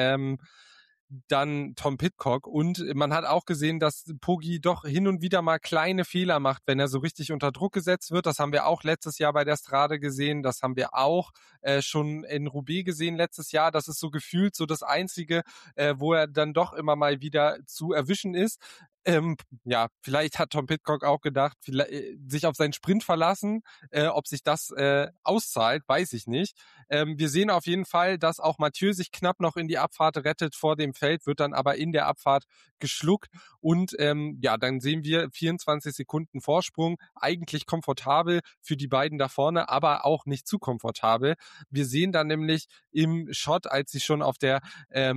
Speaker 2: dann Tom Pidcock. Und man hat auch gesehen, dass Poggi doch hin und wieder mal kleine Fehler macht, wenn er so richtig unter Druck gesetzt wird. Das haben wir auch letztes Jahr bei der Strade gesehen. Das haben wir auch schon in Roubaix gesehen letztes Jahr. Das ist so gefühlt so das Einzige, wo er dann doch immer mal wieder zu erwischen ist. Ja, vielleicht hat Tom Pidcock auch gedacht, sich auf seinen Sprint verlassen, ob sich das auszahlt, weiß ich nicht. Wir sehen auf jeden Fall, dass auch Mathieu sich knapp noch in die Abfahrt rettet vor dem Feld, wird dann aber in der Abfahrt geschluckt und ja, dann sehen wir 24 Sekunden Vorsprung, eigentlich komfortabel für die beiden da vorne, aber auch nicht zu komfortabel. Wir sehen dann nämlich im Shot, als sie schon auf der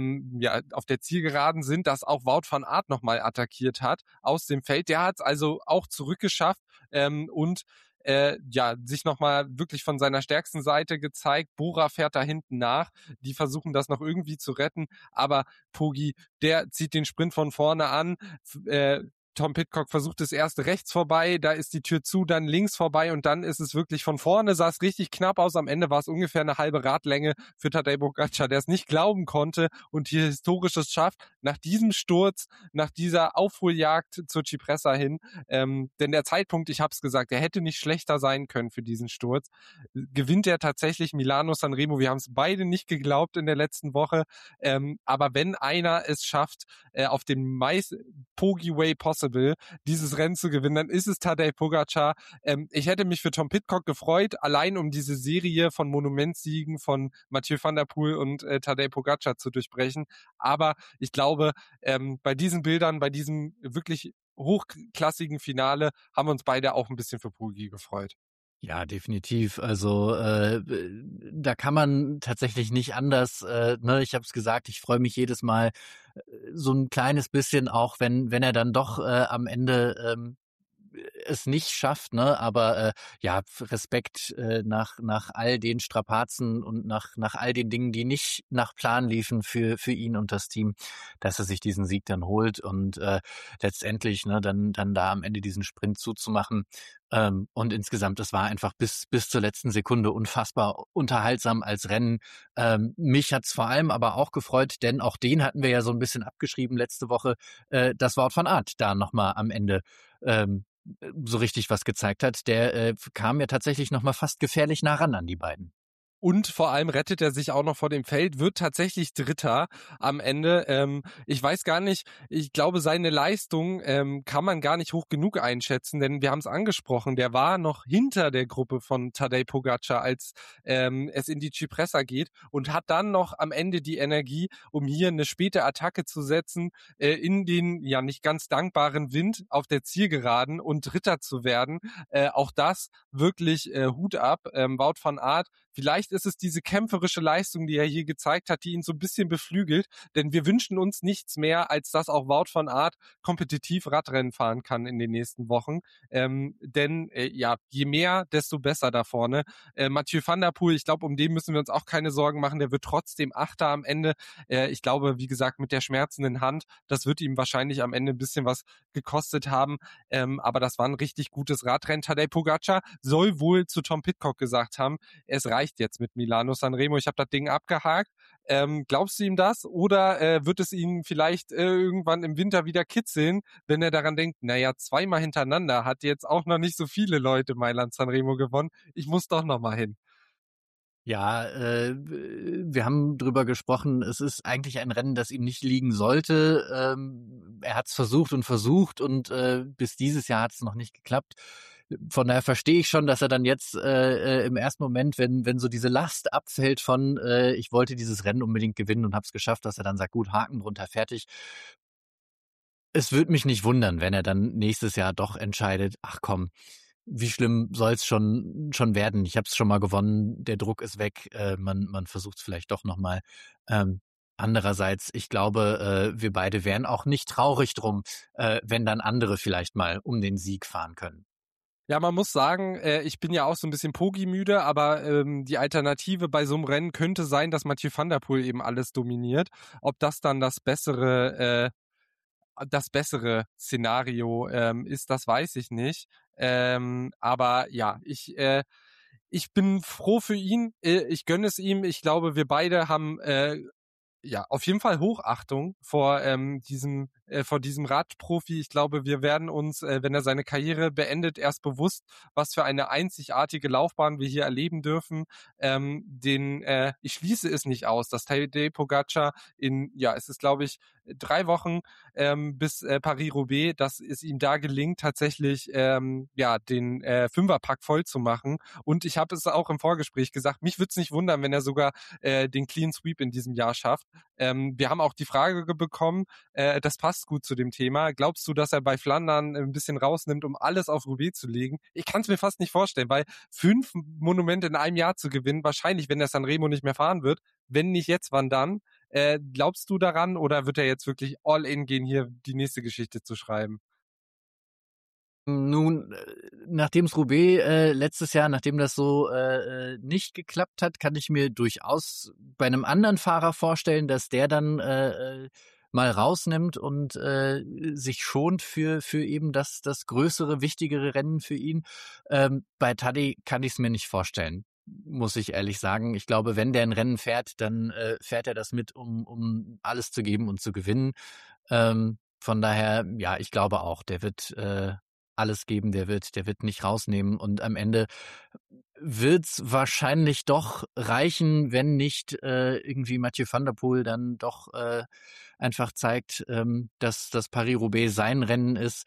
Speaker 2: Zielgeraden sind, dass auch Wout van Aert nochmal attackiert hat aus dem Feld. Der hat es also auch zurückgeschafft und sich nochmal wirklich von seiner stärksten Seite gezeigt. Bora fährt da hinten nach. Die versuchen das noch irgendwie zu retten, aber Poggi, der zieht den Sprint von vorne an. Tom Pidcock versucht es erst rechts vorbei, da ist die Tür zu, dann links vorbei und dann ist es wirklich von vorne, sah es richtig knapp aus. Am Ende war es ungefähr eine halbe Radlänge für Tadej Pogačar, der es nicht glauben konnte und hier Historisches schafft, nach diesem Sturz, nach dieser Aufholjagd zur Cipressa hin. Denn der Zeitpunkt, ich habe es gesagt, der hätte nicht schlechter sein können für diesen Sturz. Gewinnt er tatsächlich Milano-Sanremo, wir haben es beide nicht geglaubt in der letzten Woche, aber wenn einer es schafft, auf dem Poggi Way Possible dieses Rennen zu gewinnen, dann ist es Tadej Pogačar. Ich hätte mich für Tom Pidcock gefreut, allein um diese Serie von Monumentssiegen von Mathieu van der Poel und Tadej Pogačar zu durchbrechen. Aber ich glaube, bei diesen Bildern, bei diesem wirklich hochklassigen Finale haben wir uns beide auch ein bisschen für Poggi gefreut.
Speaker 3: Ja, definitiv. Also da kann man tatsächlich nicht anders. Ich habe es gesagt, ich freue mich jedes Mal so ein kleines bisschen, auch wenn er dann doch am Ende es nicht schafft, ne? Aber Respekt nach all den Strapazen und nach all den Dingen, die nicht nach Plan liefen für ihn und das Team, dass er sich diesen Sieg dann holt und letztendlich dann da am Ende diesen Sprint zuzumachen. Und insgesamt, es war einfach bis zur letzten Sekunde unfassbar unterhaltsam als Rennen. Mich hat's vor allem aber auch gefreut, denn auch den hatten wir ja so ein bisschen abgeschrieben letzte Woche, dass Wout van Aert da nochmal am Ende so richtig was gezeigt hat. Der kam ja tatsächlich nochmal fast gefährlich nah ran an die beiden.
Speaker 2: Und vor allem rettet er sich auch noch vor dem Feld, wird tatsächlich Dritter am Ende. Ich weiß gar nicht, ich glaube, seine Leistung kann man gar nicht hoch genug einschätzen, denn wir haben es angesprochen, der war noch hinter der Gruppe von Tadej Pogačar, als es in die Cipressa geht und hat dann noch am Ende die Energie, um hier eine späte Attacke zu setzen, in den ja nicht ganz dankbaren Wind auf der Zielgeraden und Dritter zu werden. Auch das wirklich Hut ab. Wout van Aert, vielleicht ist es diese kämpferische Leistung, die er hier gezeigt hat, die ihn so ein bisschen beflügelt, denn wir wünschen uns nichts mehr, als dass auch Wout van Aert kompetitiv Radrennen fahren kann in den nächsten Wochen, denn je mehr, desto besser da vorne. Mathieu van der Poel, ich glaube, um den müssen wir uns auch keine Sorgen machen, der wird trotzdem Achter am Ende. Ich glaube, wie gesagt, mit der schmerzenden Hand, das wird ihm wahrscheinlich am Ende ein bisschen was gekostet haben, aber das war ein richtig gutes Radrennen. Tadej Pogačar soll wohl zu Tom Pidcock gesagt haben, es reicht jetzt mit Milano-Sanremo, ich habe das Ding abgehakt. Glaubst du ihm das? Oder wird es ihn vielleicht irgendwann im Winter wieder kitzeln, wenn er daran denkt, naja, zweimal hintereinander hat jetzt auch noch nicht so viele Leute Mailand-Sanremo gewonnen, ich muss doch noch mal hin.
Speaker 3: Ja, wir haben drüber gesprochen, es ist eigentlich ein Rennen, das ihm nicht liegen sollte. Er hat es versucht und bis dieses Jahr hat es noch nicht geklappt. Von daher verstehe ich schon, dass er dann jetzt im ersten Moment, wenn so diese Last abfällt von ich wollte dieses Rennen unbedingt gewinnen und habe es geschafft, dass er dann sagt, gut, Haken drunter, fertig. Es würde mich nicht wundern, wenn er dann nächstes Jahr doch entscheidet, ach komm, wie schlimm soll es schon werden? Ich habe es schon mal gewonnen, der Druck ist weg, man versucht es vielleicht doch nochmal. Andererseits, ich glaube, wir beide wären auch nicht traurig drum, wenn dann andere vielleicht mal um den Sieg fahren können.
Speaker 2: Ja, man muss sagen, ich bin ja auch so ein bisschen Pogi-müde, aber die Alternative bei so einem Rennen könnte sein, dass Mathieu van der Poel eben alles dominiert. Ob das dann das bessere Szenario ist, das weiß ich nicht. Aber ja, ich bin froh für ihn. Ich gönne es ihm. Ich glaube, wir beide haben auf jeden Fall Hochachtung vor diesem vor diesem Radprofi. Ich glaube, wir werden uns, wenn er seine Karriere beendet, erst bewusst, was für eine einzigartige Laufbahn wir hier erleben dürfen. Ich schließe es nicht aus, dass Tadej Pogačar es ist, glaube ich, 3 Wochen bis Paris-Roubaix, dass es ihm da gelingt, tatsächlich den Fünferpack voll zu machen. Und ich habe es auch im Vorgespräch gesagt, mich würde es nicht wundern, wenn er sogar den Clean Sweep in diesem Jahr schafft. Wir haben auch die Frage bekommen, das passt gut zu dem Thema. Glaubst du, dass er bei Flandern ein bisschen rausnimmt, um alles auf Roubaix zu legen? Ich kann es mir fast nicht vorstellen, weil 5 Monumente in einem Jahr zu gewinnen, wahrscheinlich, wenn der Sanremo nicht mehr fahren wird, wenn nicht jetzt, wann dann? Glaubst du daran oder wird er jetzt wirklich all in gehen, hier die nächste Geschichte zu schreiben?
Speaker 3: Nun, nachdem es Roubaix letztes Jahr, nachdem das so nicht geklappt hat, kann ich mir durchaus bei einem anderen Fahrer vorstellen, dass der dann mal rausnimmt und sich schont für eben das größere, wichtigere Rennen für ihn. Bei Tadej kann ich es mir nicht vorstellen, muss ich ehrlich sagen. Ich glaube, wenn der ein Rennen fährt, dann fährt er das mit, um alles zu geben und zu gewinnen. Von daher, ja, ich glaube auch, der wird alles geben, der wird nicht rausnehmen und am Ende wird's wahrscheinlich doch reichen, wenn nicht irgendwie Mathieu van der Poel dann doch einfach zeigt, dass das Paris-Roubaix sein Rennen ist,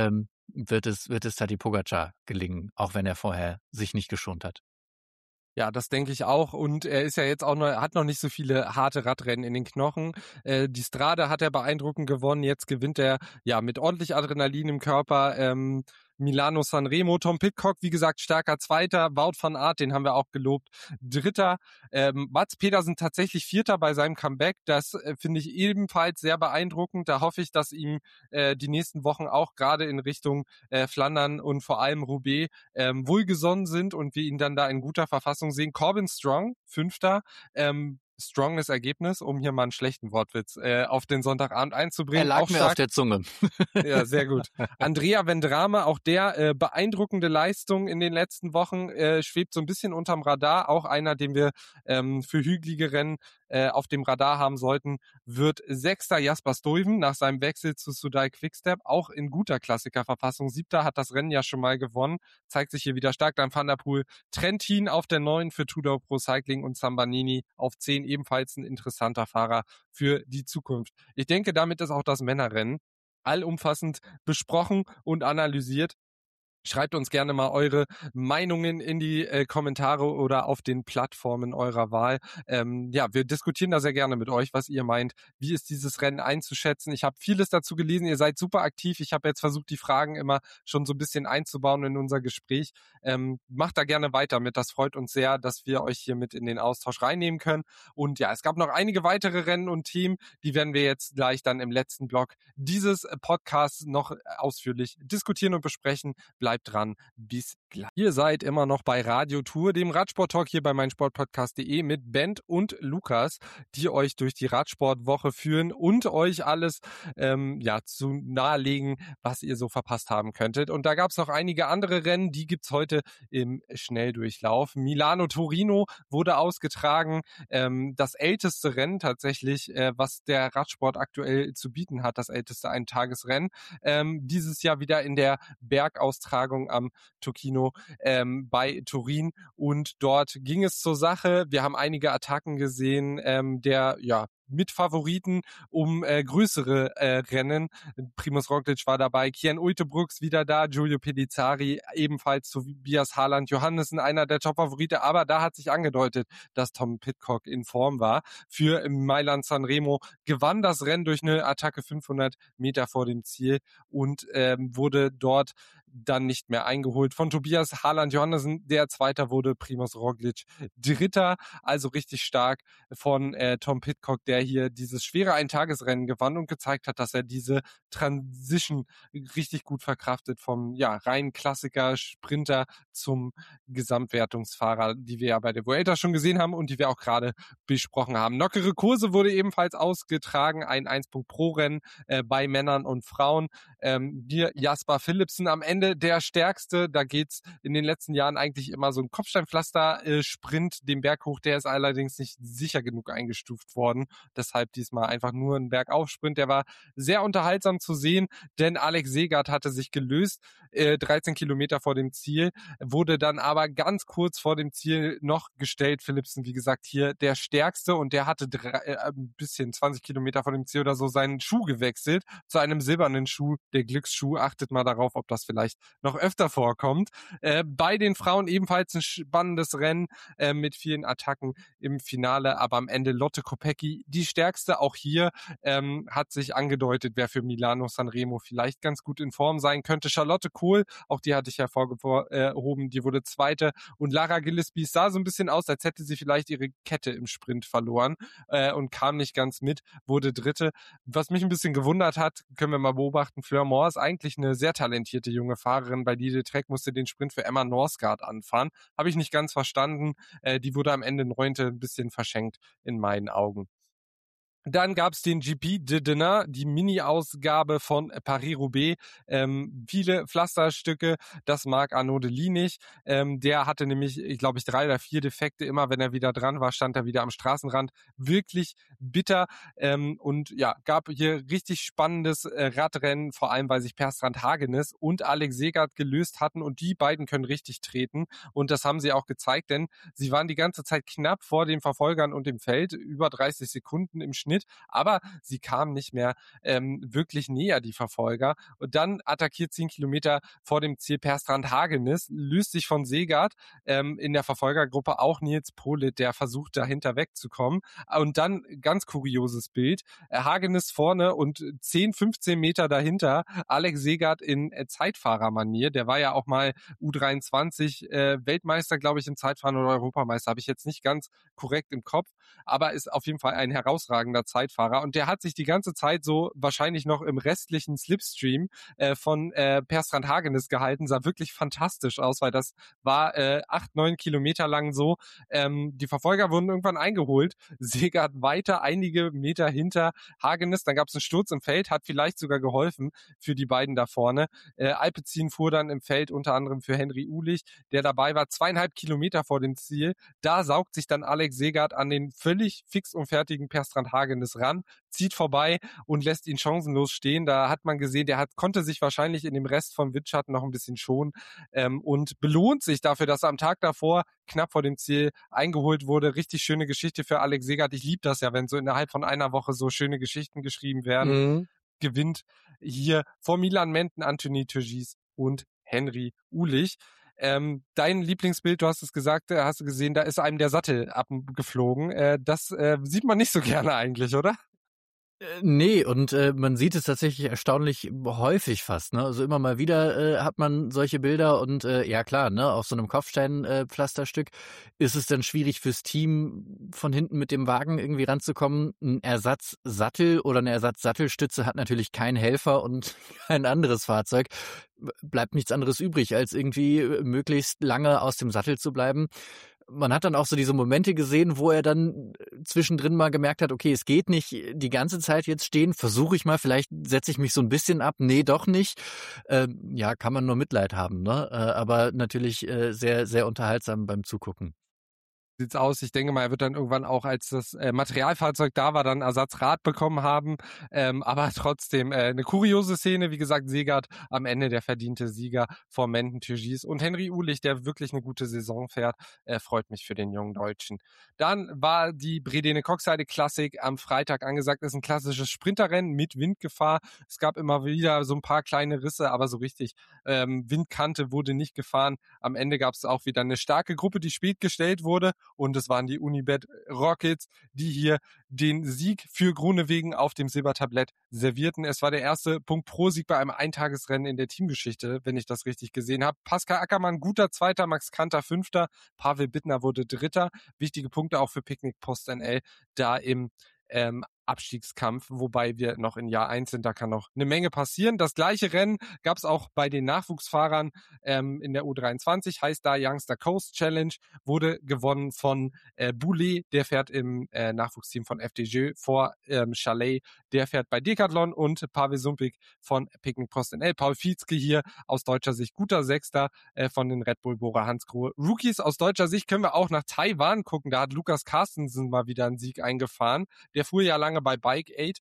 Speaker 3: wird es Tadej Pogačar gelingen, auch wenn er vorher sich nicht geschont hat.
Speaker 2: Ja, das denke ich auch. Und er ist ja jetzt auch hat noch nicht so viele harte Radrennen in den Knochen. Die Strade hat er beeindruckend gewonnen. Jetzt gewinnt er mit ordentlich Adrenalin im Körper. Milano-Sanremo, Tom Pidcock, wie gesagt, starker Zweiter, Wout van Aert, den haben wir auch gelobt, Dritter, Mats Pedersen tatsächlich Vierter bei seinem Comeback, das finde ich ebenfalls sehr beeindruckend, da hoffe ich, dass ihm die nächsten Wochen auch gerade in Richtung Flandern und vor allem Roubaix wohlgesonnen sind und wir ihn dann da in guter Verfassung sehen. Corbin Strong, Fünfter, stronges Ergebnis, um hier mal einen schlechten Wortwitz auf den Sonntagabend einzubringen.
Speaker 3: Er lag
Speaker 2: auch
Speaker 3: mir
Speaker 2: stark
Speaker 3: auf der Zunge.
Speaker 2: Ja, sehr gut. Andrea Vendrame, auch der beeindruckende Leistung in den letzten Wochen, schwebt so ein bisschen unterm Radar. Auch einer, den wir für hügelige Rennen auf dem Radar haben sollten, wird Sechster. Jasper Stuyven nach seinem Wechsel zu Soudal Quickstep, auch in guter Klassikerverfassung. Siebter, hat das Rennen ja schon mal gewonnen, zeigt sich hier wieder stark. Dann Van der Poel, Trentin auf der 9 für Tudor Pro Cycling und Zambanini auf 10, ebenfalls ein interessanter Fahrer für die Zukunft. Ich denke, damit ist auch das Männerrennen allumfassend besprochen und analysiert. Schreibt uns gerne mal eure Meinungen in die Kommentare oder auf den Plattformen eurer Wahl. Wir diskutieren da sehr gerne mit euch, was ihr meint. Wie ist dieses Rennen einzuschätzen? Ich habe vieles dazu gelesen. Ihr seid super aktiv. Ich habe jetzt versucht, die Fragen immer schon so ein bisschen einzubauen in unser Gespräch. Macht da gerne weiter mit. Das freut uns sehr, dass wir euch hier mit in den Austausch reinnehmen können. Und ja, es gab noch einige weitere Rennen und Themen. Die werden wir jetzt gleich dann im letzten Block dieses Podcasts noch ausführlich diskutieren und besprechen. Bleibt dran, bis gleich. Ihr seid immer noch bei Radio Tour, dem Radsport-Talk hier bei meinsportpodcast.de mit Bent und Lukas, die euch durch die Radsportwoche führen und euch alles zu nahelegen, was ihr so verpasst haben könntet. Und da gab es noch einige andere Rennen, die gibt's heute im Schnelldurchlauf. Milano-Torino wurde ausgetragen, das älteste Rennen tatsächlich, was der Radsport aktuell zu bieten hat, das älteste Eintagesrennen. Dieses Jahr wieder in der Bergaustragung am Tocchino bei Turin und dort ging es zur Sache. Wir haben einige Attacken gesehen, mit Favoriten um größere Rennen. Primož Roglič war dabei, Kian Uijtdebroeks wieder da, Giulio Pellizzari ebenfalls, Tobias Harland Johannessen, einer der Top-Favorite, aber da hat sich angedeutet, dass Tom Pidcock in Form war. Für Mailand Sanremo gewann das Rennen durch eine Attacke 500 Meter vor dem Ziel und wurde dort dann nicht mehr eingeholt. Von Tobias Harland Johannessen, der Zweiter wurde, Primož Roglič Dritter, also richtig stark von Tom Pidcock, der hier dieses schwere Eintagesrennen gewann und gezeigt hat, dass er diese Transition richtig gut verkraftet vom reinen Klassiker, Sprinter zum Gesamtwertungsfahrer, die wir ja bei der Vuelta schon gesehen haben und die wir auch gerade besprochen haben. Lockere Kurse wurde ebenfalls ausgetragen, ein 1-Punkt-Pro-Rennen bei Männern und Frauen. Hier Jasper Philipsen am Ende der Stärkste, da geht's in den letzten Jahren eigentlich immer so ein Kopfsteinpflaster-Sprint den Berg hoch, der ist allerdings nicht sicher genug eingestuft worden. Deshalb diesmal einfach nur ein Bergaufsprint. Der war sehr unterhaltsam zu sehen, denn Alex Segert hatte sich gelöst, 13 Kilometer vor dem Ziel, wurde dann aber ganz kurz vor dem Ziel noch gestellt. Philipsen, wie gesagt, hier der Stärkste, und der hatte ein bisschen 20 Kilometer vor dem Ziel oder so seinen Schuh gewechselt zu einem silbernen Schuh, der Glücksschuh. Achtet mal darauf, ob das vielleicht noch öfter vorkommt. Bei den Frauen ebenfalls ein spannendes Rennen mit vielen Attacken im Finale, aber am Ende Lotte Kopecky die Stärkste. Auch hier hat sich angedeutet, wer für Milano Sanremo vielleicht ganz gut in Form sein könnte. Charlotte Kohl, auch die hatte ich hervorgehoben, die wurde Zweite, und Lara Gillespie sah so ein bisschen aus, als hätte sie vielleicht ihre Kette im Sprint verloren und kam nicht ganz mit, wurde Dritte. Was mich ein bisschen gewundert hat, können wir mal beobachten, Fleur Moore ist eigentlich eine sehr talentierte junge Fahrerin. Bei Lidl Trek musste den Sprint für Emma Norsgaard anfahren. Habe ich nicht ganz verstanden. Die wurde am Ende Neunte, ein bisschen verschenkt in meinen Augen. Dann gab's den GP de Denain, die Mini-Ausgabe von Paris-Roubaix. Viele Pflasterstücke, das mag Arnaud Delis nicht. Der hatte nämlich, ich glaube, 3 oder 4 Defekte. Immer wenn er wieder dran war, stand er wieder am Straßenrand. Wirklich bitter. Und ja, gab hier richtig spannendes Radrennen, vor allem weil sich Per Strand Hagenes und Alex Segert gelöst hatten, und die beiden können richtig treten. Und das haben sie auch gezeigt, denn sie waren die ganze Zeit knapp vor den Verfolgern und dem Feld, über 30 Sekunden im Schnitt. Aber sie kamen nicht mehr wirklich näher, die Verfolger. Und dann attackiert 10 Kilometer vor dem Ziel Per Strand Hagenes, löst sich von Segert, in der Verfolgergruppe auch Nils Politt, der versucht dahinter wegzukommen. Und dann ganz kurioses Bild, Hagenes vorne und 10, 15 Meter dahinter Alex Segert in Zeitfahrermanier. Der war ja auch mal U23 Weltmeister, glaube ich, im Zeitfahren, oder Europameister, habe ich jetzt nicht ganz korrekt im Kopf, aber ist auf jeden Fall ein herausragender Zeitfahrer, und der hat sich die ganze Zeit so wahrscheinlich noch im restlichen Slipstream von Per Strand Hagenes gehalten, sah wirklich fantastisch aus, weil das war 8, 9 Kilometer lang so. Die Verfolger wurden irgendwann eingeholt, Segert weiter einige Meter hinter Hagenes, dann gab es einen Sturz im Feld, hat vielleicht sogar geholfen für die beiden da vorne. Alpecin fuhr dann im Feld unter anderem für Henry Ulich, der dabei war, 2,5 Kilometer vor dem Ziel. Da saugt sich dann Alex Segert an den völlig fix und fertigen Per Strand Hagenes ran, zieht vorbei und lässt ihn chancenlos stehen. Da hat man gesehen, konnte sich wahrscheinlich in dem Rest vom Windschatten noch ein bisschen schonen und belohnt sich dafür, dass er am Tag davor knapp vor dem Ziel eingeholt wurde. Richtig schöne Geschichte für Alex Segert. Ich liebe das ja, wenn so innerhalb von einer Woche so schöne Geschichten geschrieben werden. Gewinnt hier vor Milan Menten, Anthony Turgis und Henry Ulich. Dein Lieblingsbild, du hast es gesagt, hast du gesehen, da ist einem der Sattel abgeflogen. Das sieht man nicht so gerne eigentlich, oder?
Speaker 3: Nee, und man sieht es tatsächlich erstaunlich häufig fast, ne? Also immer mal wieder hat man solche Bilder, und ja klar, ne, auf so einem Kopfsteinpflasterstück ist es dann schwierig fürs Team, von hinten mit dem Wagen irgendwie ranzukommen. Ein Ersatzsattel oder eine Ersatzsattelstütze hat natürlich kein Helfer und kein anderes Fahrzeug. Bleibt nichts anderes übrig, als irgendwie möglichst lange aus dem Sattel zu bleiben. Man hat dann auch so diese Momente gesehen, wo er dann zwischendrin mal gemerkt hat, okay, es geht nicht die ganze Zeit jetzt stehen, versuche ich mal, vielleicht setze ich mich so ein bisschen ab, nee, doch nicht. Ja, kann man nur Mitleid haben, ne? Aber natürlich sehr, sehr unterhaltsam beim Zugucken.
Speaker 2: Sieht's aus. Ich denke mal, er wird dann irgendwann auch, als das Materialfahrzeug da war, dann Ersatzrad bekommen haben. Aber trotzdem eine kuriose Szene. Wie gesagt, Segert am Ende der verdiente Sieger vor Menten Turgis und Henry Ulich, der wirklich eine gute Saison fährt. Freut mich für den jungen Deutschen. Dann war die Bredene Koksheide Classic am Freitag angesagt. Ist ein klassisches Sprinterrennen mit Windgefahr. Es gab immer wieder so ein paar kleine Risse, aber so richtig Windkante wurde nicht gefahren. Am Ende gab es auch wieder eine starke Gruppe, die spät gestellt wurde. Und es waren die Unibet Rockets, die hier den Sieg für Groenewegen auf dem Silbertablett servierten. Es war der erste Punkt-Pro-Sieg bei einem Eintagesrennen in der Teamgeschichte, wenn ich das richtig gesehen habe. Pascal Ackermann, guter Zweiter, Max Kanter Fünfter, Pavel Bittner wurde Dritter. Wichtige Punkte auch für Picknick Post NL da im Abstiegskampf, wobei wir noch in Jahr 1 sind, da kann noch eine Menge passieren. Das gleiche Rennen gab es auch bei den Nachwuchsfahrern in der U23, heißt da Youngster Coast Challenge, wurde gewonnen von Boulet, der fährt im Nachwuchsteam von FDJ, vor Chalet, der fährt bei Decathlon, und Pavel Sumpik von Picnic PostNL. Paul Vietzke hier aus deutscher Sicht guter Sechster von den Red Bull Bora Hansgrohe Rookies. Aus deutscher Sicht können wir auch nach Taiwan gucken, da hat Lukas Carstensen mal wieder einen Sieg eingefahren. Der fuhr ja lange bei Bike Aid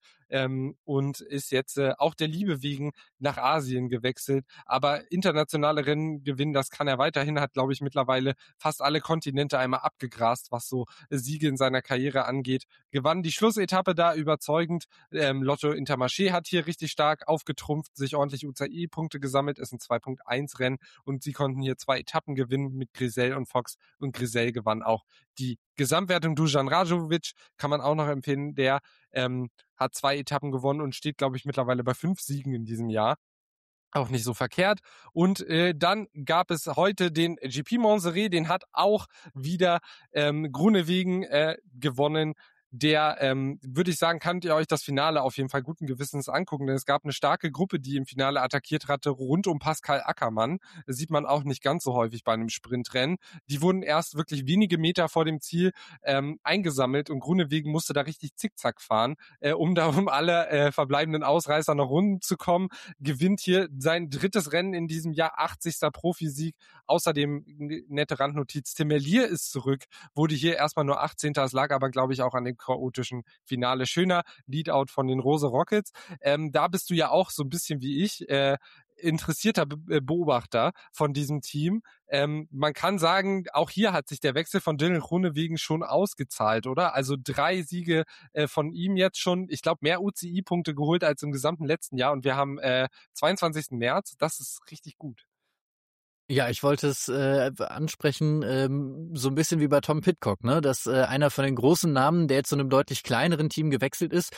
Speaker 2: und ist jetzt auch der Liebe wegen nach Asien gewechselt. Aber internationale Rennen gewinnen, das kann er weiterhin, hat, glaube ich, mittlerweile fast alle Kontinente einmal abgegrast, was so Siege in seiner Karriere angeht. Gewann die Schlussetappe da überzeugend. Lotto Intermarché hat hier richtig stark aufgetrumpft, sich ordentlich UCI-Punkte gesammelt, ist ein 2.1-Rennen, und sie konnten hier 2 Etappen gewinnen mit Grisel und Fox, und Grisel gewann auch die Gesamtwertung. Dusan Rajovic kann man auch noch empfehlen, der hat 2 Etappen gewonnen und steht, glaube ich, mittlerweile bei 5 Siegen in diesem Jahr. Auch nicht so verkehrt. Und dann gab es heute den GP Montserrat, den hat auch wieder Groenewegen gewonnen. Der, würde ich sagen, könnt ihr euch das Finale auf jeden Fall guten Gewissens angucken, denn es gab eine starke Gruppe, die im Finale attackiert hatte, rund um Pascal Ackermann. Das sieht man auch nicht ganz so häufig bei einem Sprintrennen. Die wurden erst wirklich wenige Meter vor dem Ziel eingesammelt, und Groenewegen musste da richtig zickzack fahren, um alle verbleibenden Ausreißer noch rumzukommen. Gewinnt hier sein 3. Rennen in diesem Jahr, 80. Profisieg. Außerdem, nette Randnotiz, Tim Merlier ist zurück, wurde hier erstmal nur 18. Es lag aber, glaube ich, auch an dem chaotischen Finale. Schöner Leadout von den Rose Rockets. Da bist du ja auch so ein bisschen wie ich interessierter Beobachter von diesem Team. Man kann sagen, auch hier hat sich der Wechsel von Dylan Groenewegen schon ausgezahlt, oder? Also 3 Siege von ihm jetzt schon, ich glaube, mehr UCI-Punkte geholt als im gesamten letzten Jahr, und wir haben 22. März. Das ist richtig gut.
Speaker 3: Ja, ich wollte es ansprechen, so ein bisschen wie bei Tom Pidcock, ne? Dass einer von den großen Namen, der jetzt zu einem deutlich kleineren Team gewechselt ist,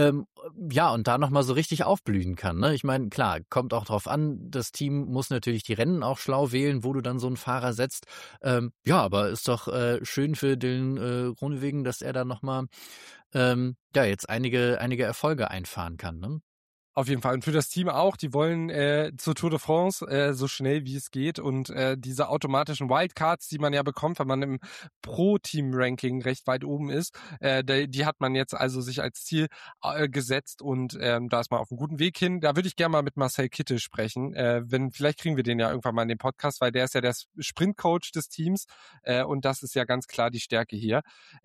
Speaker 3: ja, und da nochmal so richtig aufblühen kann, ne? Ich meine, klar, kommt auch drauf an, das Team muss natürlich die Rennen auch schlau wählen, wo du dann so einen Fahrer setzt. Ja, aber ist doch schön für Dylan Groenewegen, dass er da nochmal ja, jetzt einige Erfolge einfahren kann, ne?
Speaker 2: Auf jeden Fall. Und für das Team auch. Die wollen zur Tour de France so schnell wie es geht. Und diese automatischen Wildcards, die man ja bekommt, wenn man im Pro-Team-Ranking recht weit oben ist, die hat man jetzt also sich als Ziel gesetzt. Und da ist man auf einem guten Weg hin. Da würde ich gerne mal mit Marcel Kittel sprechen. Vielleicht kriegen wir den ja irgendwann mal in den Podcast, weil der ist ja der Sprintcoach des Teams. Und das ist ja ganz klar die Stärke hier.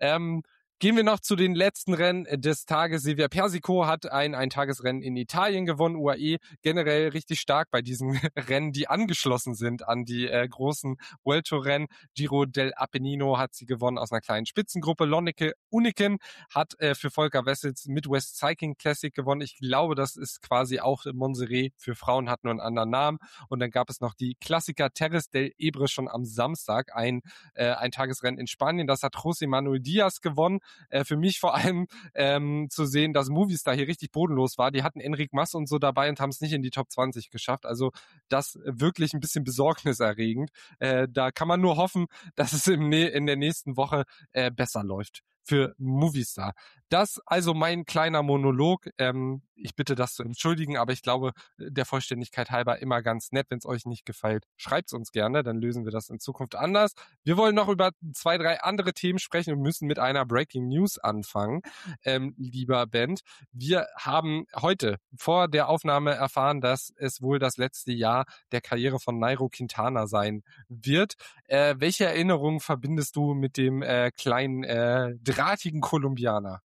Speaker 2: Gehen wir noch zu den letzten Rennen des Tages. Silvia Persico hat ein Tagesrennen in Italien gewonnen. UAE generell richtig stark bei diesen Rennen, die angeschlossen sind an die großen World Tour Rennen. Giro del Appennino hat sie gewonnen aus einer kleinen Spitzengruppe. Lonneke Uniken hat für Volker Wessels Midwest Cycling Classic gewonnen. Ich glaube, das ist quasi auch Montserrat für Frauen, hat nur einen anderen Namen. Und dann gab es noch die Klassiker Terres del Ebre schon am Samstag, ein Tagesrennen in Spanien. Das hat José Manuel Diaz gewonnen. Für mich vor allem zu sehen, dass Movistar hier richtig bodenlos war. Die hatten Enric Mas und so dabei und haben es nicht in die Top 20 geschafft. Also das wirklich ein bisschen besorgniserregend. Da kann man nur hoffen, dass es in der nächsten Woche besser läuft für Movistar. Das also mein kleiner Monolog. Ich bitte das zu entschuldigen, aber ich glaube, der Vollständigkeit halber immer ganz nett. Wenn es euch nicht gefällt, schreibt es uns gerne, dann lösen wir das in Zukunft anders. Wir wollen noch über 2, 3 andere Themen sprechen und müssen mit einer Breaking News anfangen, lieber Bent. Wir haben heute vor der Aufnahme erfahren, dass es wohl das letzte Jahr der Karriere von Nairo Quintana sein wird. Welche Erinnerungen verbindest du mit dem kleinen, drahtigen Kolumbianer?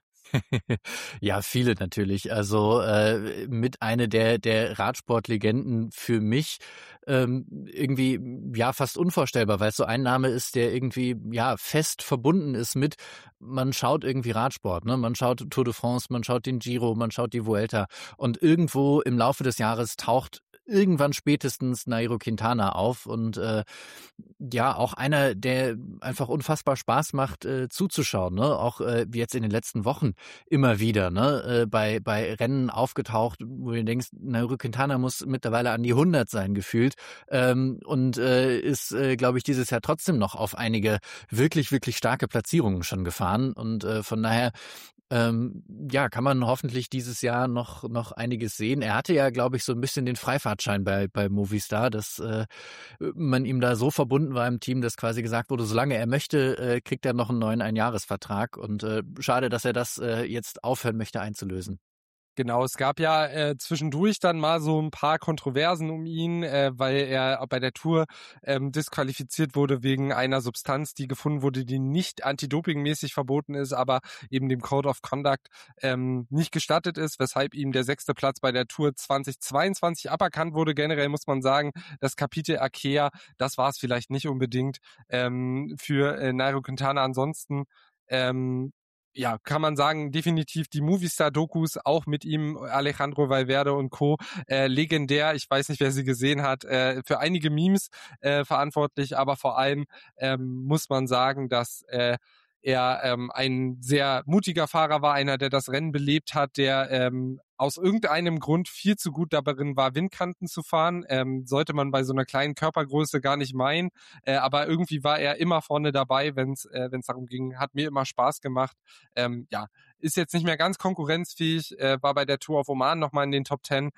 Speaker 3: Ja, viele natürlich. Also mit einer der Radsportlegenden für mich irgendwie ja fast unvorstellbar, weil es so ein Name ist, der irgendwie ja fest verbunden ist mit, man schaut irgendwie Radsport, ne? Man schaut Tour de France, man schaut den Giro, man schaut die Vuelta, und irgendwo im Laufe des Jahres taucht irgendwann spätestens Nairo Quintana auf, und ja, auch einer, der einfach unfassbar Spaß macht zuzuschauen, ne? Auch wie jetzt in den letzten Wochen immer wieder, ne? Bei Rennen aufgetaucht, wo du denkst, Nairo Quintana muss mittlerweile an die 100 sein gefühlt, und ist, glaube ich, dieses Jahr trotzdem noch auf einige wirklich, wirklich starke Platzierungen schon gefahren, und von daher Ja, kann man hoffentlich dieses Jahr noch einiges sehen. Er hatte ja, glaube ich, so ein bisschen den Freifahrtschein bei Movistar, dass man ihm da so verbunden war im Team, dass quasi gesagt wurde, solange er möchte, kriegt er noch einen neuen Einjahresvertrag. Und schade, dass er das jetzt aufhören möchte einzulösen.
Speaker 2: Genau, es gab ja zwischendurch dann mal so ein paar Kontroversen um ihn, weil er bei der Tour disqualifiziert wurde wegen einer Substanz, die gefunden wurde, die nicht antidopingmäßig verboten ist, aber eben dem Code of Conduct nicht gestattet ist, weshalb ihm der 6. Platz bei der Tour 2022 aberkannt wurde. Generell muss man sagen, das Kapitel Arkea, das war es vielleicht nicht unbedingt für Nairo Quintana. Ansonsten ja, kann man sagen, definitiv die Movistar-Dokus, auch mit ihm, Alejandro Valverde und Co., legendär. Ich weiß nicht, wer sie gesehen hat, für einige Memes verantwortlich, aber vor allem muss man sagen, dass er ein sehr mutiger Fahrer war, einer, der das Rennen belebt hat, der aus irgendeinem Grund viel zu gut darin war, Windkanten zu fahren. Sollte man bei so einer kleinen Körpergröße gar nicht meinen. Aber irgendwie war er immer vorne dabei, wenn es darum ging. Hat mir immer Spaß gemacht. Ja, ist jetzt nicht mehr ganz konkurrenzfähig, war bei der Tour of Oman nochmal in den Top 10.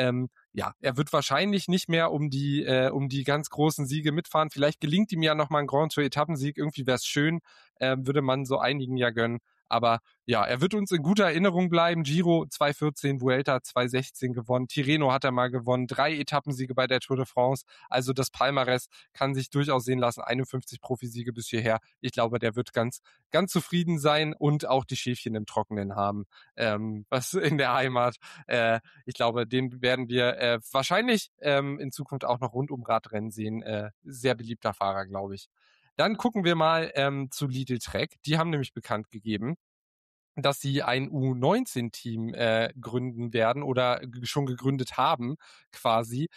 Speaker 2: Ja, er wird wahrscheinlich nicht mehr um die ganz großen Siege mitfahren. Vielleicht gelingt ihm ja nochmal ein Grand Tour Etappensieg. Irgendwie wäre es schön, würde man so einigen ja gönnen. Aber ja, er wird uns in guter Erinnerung bleiben. Giro 2014, Vuelta 2016 gewonnen. Tirreno hat er mal gewonnen. 3 Etappensiege bei der Tour de France. Also das Palmares kann sich durchaus sehen lassen. 51 Profisiege bis hierher. Ich glaube, der wird ganz, ganz zufrieden sein und auch die Schäfchen im Trockenen haben. Was in der Heimat. Ich glaube, den werden wir wahrscheinlich in Zukunft auch noch rund um Radrennen sehen. Sehr beliebter Fahrer, glaube ich. Dann gucken wir mal zu Lidl Trek. Die haben nämlich bekannt gegeben, dass sie ein U19-Team gründen werden oder schon gegründet haben, quasi.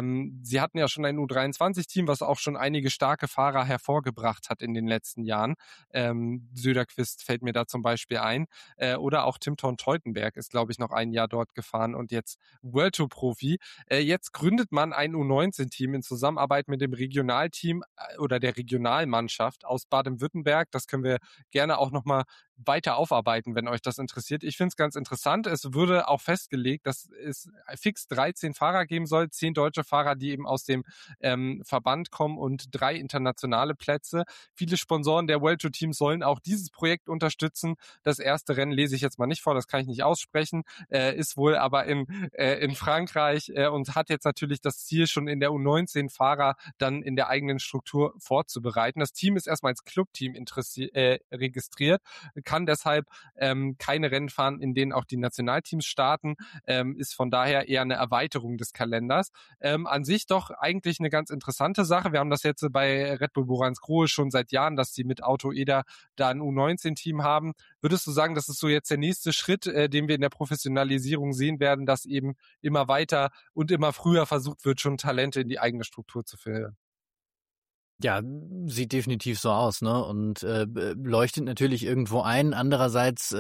Speaker 2: Sie hatten ja schon ein U23-Team, was auch schon einige starke Fahrer hervorgebracht hat in den letzten Jahren. Söderqvist fällt mir da zum Beispiel ein. Oder auch Tim Thorn-Teutenberg ist, glaube ich, noch ein Jahr dort gefahren und jetzt World Tour Profi. Jetzt gründet man ein U19-Team in Zusammenarbeit mit dem Regionalteam oder der Regionalmannschaft aus Baden-Württemberg. Das können wir gerne auch nochmal weiter aufarbeiten, wenn euch das interessiert. Ich finde es ganz interessant. Es würde auch festgelegt, dass es fix 13 Fahrer geben soll, 10 deutsche Fahrer, die eben aus dem Verband kommen und 3 internationale Plätze. Viele Sponsoren der World Tour Teams sollen auch dieses Projekt unterstützen. Das erste Rennen lese ich jetzt mal nicht vor, das kann ich nicht aussprechen, ist wohl aber in Frankreich und hat jetzt natürlich das Ziel, schon in der U19 Fahrer dann in der eigenen Struktur vorzubereiten. Das Team ist erstmal als Clubteam registriert, kann deshalb keine Rennen fahren, in denen auch die Nationalteams starten, ist von daher eher eine Erweiterung des Kalenders. An sich doch eigentlich eine ganz interessante Sache. Wir haben das jetzt bei Red Bull Boransgrohe schon seit Jahren, dass sie mit Auto Eder da ein U19-Team haben. Würdest du sagen, das ist so jetzt der nächste Schritt, den wir in der Professionalisierung sehen werden, dass eben immer weiter und immer früher versucht wird, schon Talente in die eigene Struktur zu führen?
Speaker 3: Ja, sieht definitiv so aus, ne? Und leuchtet natürlich irgendwo ein. Andererseits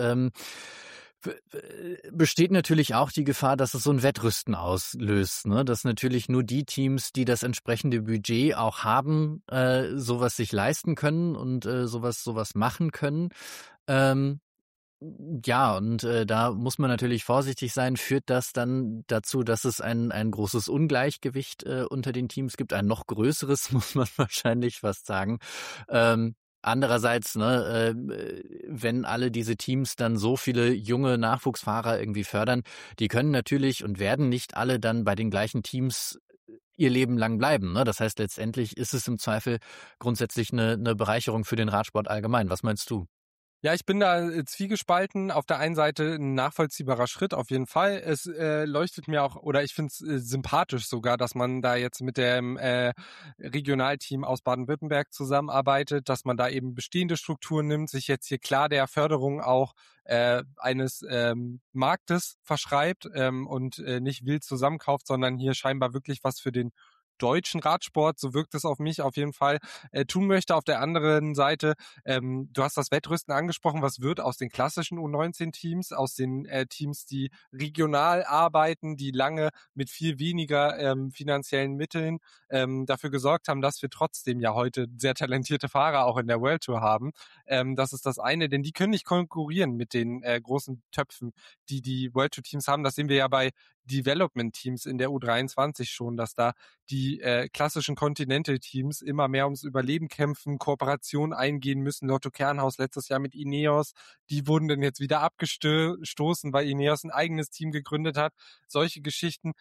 Speaker 3: besteht natürlich auch die Gefahr, dass es so ein Wettrüsten auslöst, ne? Dass natürlich nur die Teams, die das entsprechende Budget auch haben, sowas sich leisten können und sowas machen können. Ja, und da muss man natürlich vorsichtig sein. Führt das dann dazu, dass es ein großes Ungleichgewicht unter den Teams gibt? Ein noch größeres, muss man wahrscheinlich fast sagen. Andererseits, ne, wenn alle diese Teams dann so viele junge Nachwuchsfahrer irgendwie fördern, die können natürlich und werden nicht alle dann bei den gleichen Teams ihr Leben lang bleiben, ne? Das heißt, letztendlich ist es im Zweifel grundsätzlich eine Bereicherung für den Radsport allgemein. Was meinst du?
Speaker 2: Ja, ich bin da zwiegespalten. Auf der einen Seite ein nachvollziehbarer Schritt, auf jeden Fall. Es leuchtet mir auch, oder ich finde es sympathisch sogar, dass man da jetzt mit dem Regionalteam aus Baden-Württemberg zusammenarbeitet, dass man da eben bestehende Strukturen nimmt, sich jetzt hier klar der Förderung auch eines Marktes verschreibt und nicht wild zusammenkauft, sondern hier scheinbar wirklich was für den deutschen Radsport, so wirkt es auf mich auf jeden Fall, tun möchte. Auf der anderen Seite, du hast das Wettrüsten angesprochen, was wird aus den klassischen U19-Teams, aus den Teams, die regional arbeiten, die lange mit viel weniger finanziellen Mitteln dafür gesorgt haben, dass wir trotzdem ja heute sehr talentierte Fahrer auch in der World Tour haben. Das ist das eine, denn die können nicht konkurrieren mit den großen Töpfen, die die World Tour Teams haben. Das sehen wir ja bei Development Teams in der U23 schon, dass da die klassischen Continental Teams immer mehr ums Überleben kämpfen, Kooperationen eingehen müssen. Lotto Kernhaus letztes Jahr mit Ineos, die wurden dann jetzt wieder abgestoßen, weil Ineos ein eigenes Team gegründet hat. Solche Geschichten.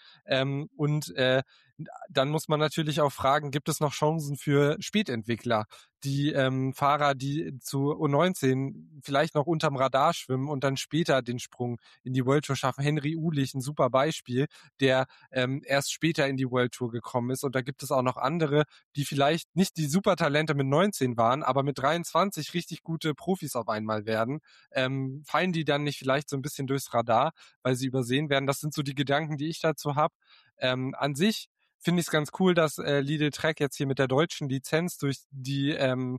Speaker 2: Dann muss man natürlich auch fragen, gibt es noch Chancen für Spätentwickler, die Fahrer, die zu U19 vielleicht noch unterm Radar schwimmen und dann später den Sprung in die World Tour schaffen. Henry Ulich, ein super Beispiel, der erst später in die World Tour gekommen ist. Und da gibt es auch noch andere, die vielleicht nicht die Supertalente mit 19 waren, aber mit 23 richtig gute Profis auf einmal werden. Fallen die dann nicht vielleicht so ein bisschen durchs Radar, weil sie übersehen werden? Das sind so die Gedanken, die ich dazu habe. An sich finde ich es ganz cool, dass Lidl Trek jetzt hier mit der deutschen Lizenz durch die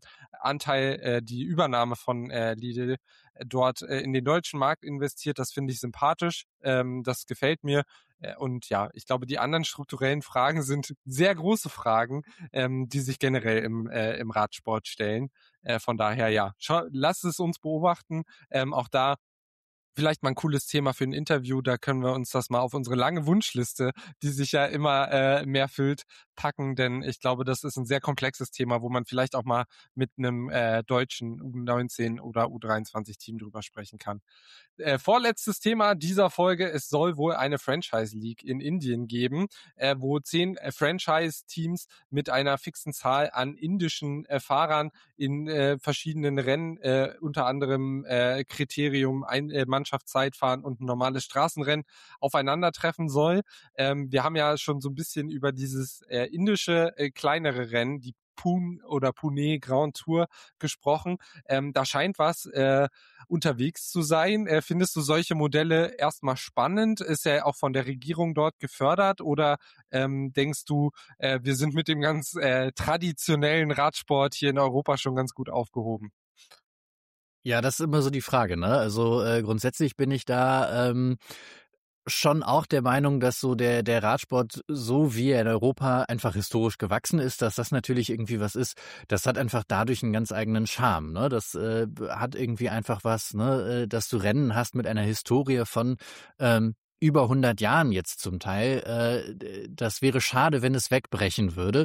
Speaker 2: die Übernahme von Lidl dort in den deutschen Markt investiert. Das finde ich sympathisch. Das gefällt mir. Und ja, ich glaube, die anderen strukturellen Fragen sind sehr große Fragen, die sich generell im Radsport stellen. Von daher, ja, lasst es uns beobachten. Auch da vielleicht mal ein cooles Thema für ein Interview, da können wir uns das mal auf unsere lange Wunschliste, die sich ja immer mehr füllt, packen, denn ich glaube, das ist ein sehr komplexes Thema, wo man vielleicht auch mal mit einem deutschen U19 oder U23-Team drüber sprechen kann. Vorletztes Thema dieser Folge, es soll wohl eine Franchise League in Indien geben, wo 10 Franchise-Teams mit einer fixen Zahl an indischen Fahrern in verschiedenen Rennen, unter anderem Kriterium Mannschaftszeitfahren und ein normales Straßenrennen aufeinandertreffen soll. Wir haben ja schon so ein bisschen über dieses indische kleinere Rennen, die Pune Grand Tour gesprochen. Da scheint was unterwegs zu sein. Findest du solche Modelle erstmal spannend? Ist er auch von der Regierung dort gefördert? Oder denkst du, wir sind mit dem ganz traditionellen Radsport hier in Europa schon ganz gut aufgehoben?
Speaker 3: Ja, das ist immer so die Frage, ne? Also grundsätzlich bin ich da schon auch der Meinung, dass so der Radsport, so wie er in Europa einfach historisch gewachsen ist, dass das natürlich irgendwie was ist, das hat einfach dadurch einen ganz eigenen Charme, ne? Das hat irgendwie einfach was, ne? Dass du Rennen hast mit einer Historie von über 100 Jahren jetzt zum Teil. Das wäre schade, wenn es wegbrechen würde.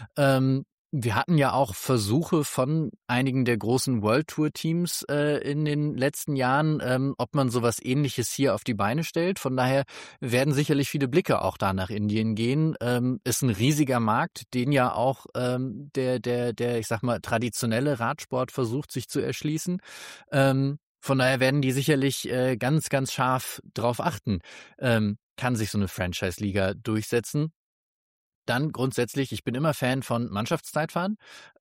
Speaker 3: Wir hatten ja auch Versuche von einigen der großen World Tour Teams in den letzten Jahren, ob man sowas Ähnliches hier auf die Beine stellt. Von daher werden sicherlich viele Blicke auch da nach Indien gehen. Ist ein riesiger Markt, den ja auch der ich sag mal traditionelle Radsport versucht sich zu erschließen. Von daher werden die sicherlich ganz, ganz scharf drauf achten. Kann sich so eine Franchise-Liga durchsetzen? Dann grundsätzlich, ich bin immer Fan von Mannschaftszeitfahren,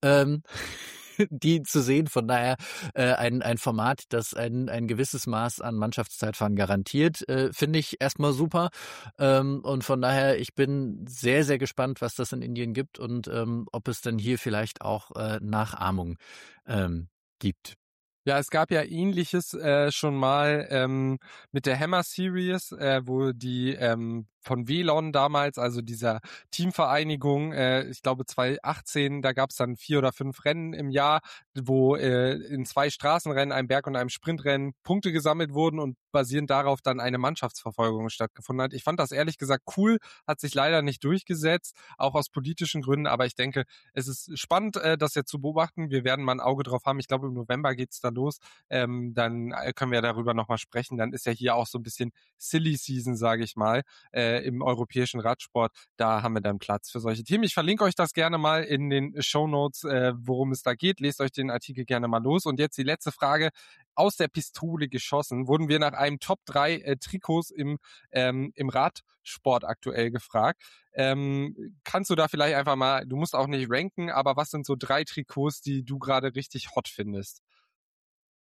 Speaker 3: die zu sehen. Von daher ein Format, das ein gewisses Maß an Mannschaftszeitfahren garantiert, finde ich erstmal super. Und von daher, ich bin sehr, sehr gespannt, was das in Indien gibt und ob es dann hier vielleicht auch Nachahmung gibt.
Speaker 2: Ja, es gab ja Ähnliches schon mal mit der Hammer Series, wo die von Velon damals, also dieser Teamvereinigung, ich glaube 2018, da gab es dann 4 oder 5 Rennen im Jahr, wo in 2 Straßenrennen, einem Berg- und einem Sprintrennen Punkte gesammelt wurden und basierend darauf dann eine Mannschaftsverfolgung stattgefunden hat. Ich fand das ehrlich gesagt cool, hat sich leider nicht durchgesetzt, auch aus politischen Gründen, aber ich denke, es ist spannend, das jetzt zu beobachten. Wir werden mal ein Auge drauf haben. Ich glaube, im November geht's da los. Dann können wir darüber nochmal sprechen. Dann ist ja hier auch so ein bisschen Silly Season, sage ich mal, im europäischen Radsport. Da haben wir dann Platz für solche Themen. Ich verlinke euch das gerne mal in den Shownotes, worum es da geht. Lest euch den Artikel gerne mal los. Und jetzt die letzte Frage. Aus der Pistole geschossen, wurden wir nach einem Top 3 Trikots im Radsport aktuell gefragt. Kannst du da vielleicht einfach mal, du musst auch nicht ranken, aber was sind so 3 Trikots, die du gerade richtig hot findest?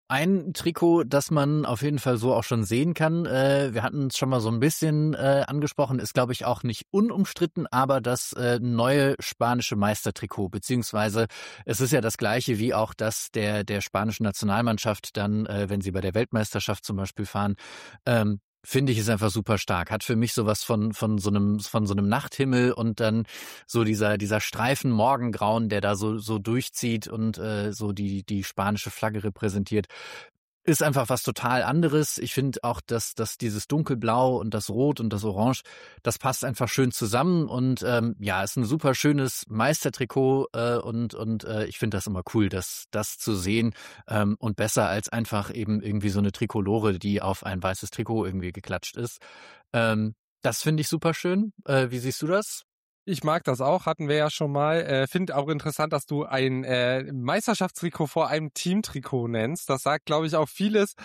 Speaker 3: Ein Trikot, das man auf jeden Fall so auch schon sehen kann, wir hatten es schon mal so ein bisschen angesprochen, ist, glaube ich, auch nicht unumstritten, aber das neue spanische Meistertrikot, beziehungsweise es ist ja das gleiche wie auch das der spanischen Nationalmannschaft dann, wenn sie bei der Weltmeisterschaft zum Beispiel fahren, finde ich, ist einfach super stark. Hat für mich sowas von so einem Nachthimmel und dann so dieser Streifen Morgengrauen, der da so durchzieht und so die spanische Flagge repräsentiert. Ist einfach was total anderes. Ich finde auch, dass dieses Dunkelblau und das Rot und das Orange, das passt einfach schön zusammen und ja, ist ein super schönes Meistertrikot und ich finde das immer cool, das zu sehen und besser als einfach eben irgendwie so eine Trikolore, die auf ein weißes Trikot irgendwie geklatscht ist. Das finde ich super schön. Wie siehst du das?
Speaker 2: Ich mag das auch, hatten wir ja schon mal. Finde auch interessant, dass du ein Meisterschaftstrikot vor einem Teamtrikot nennst. Das sagt, glaube ich, auch vieles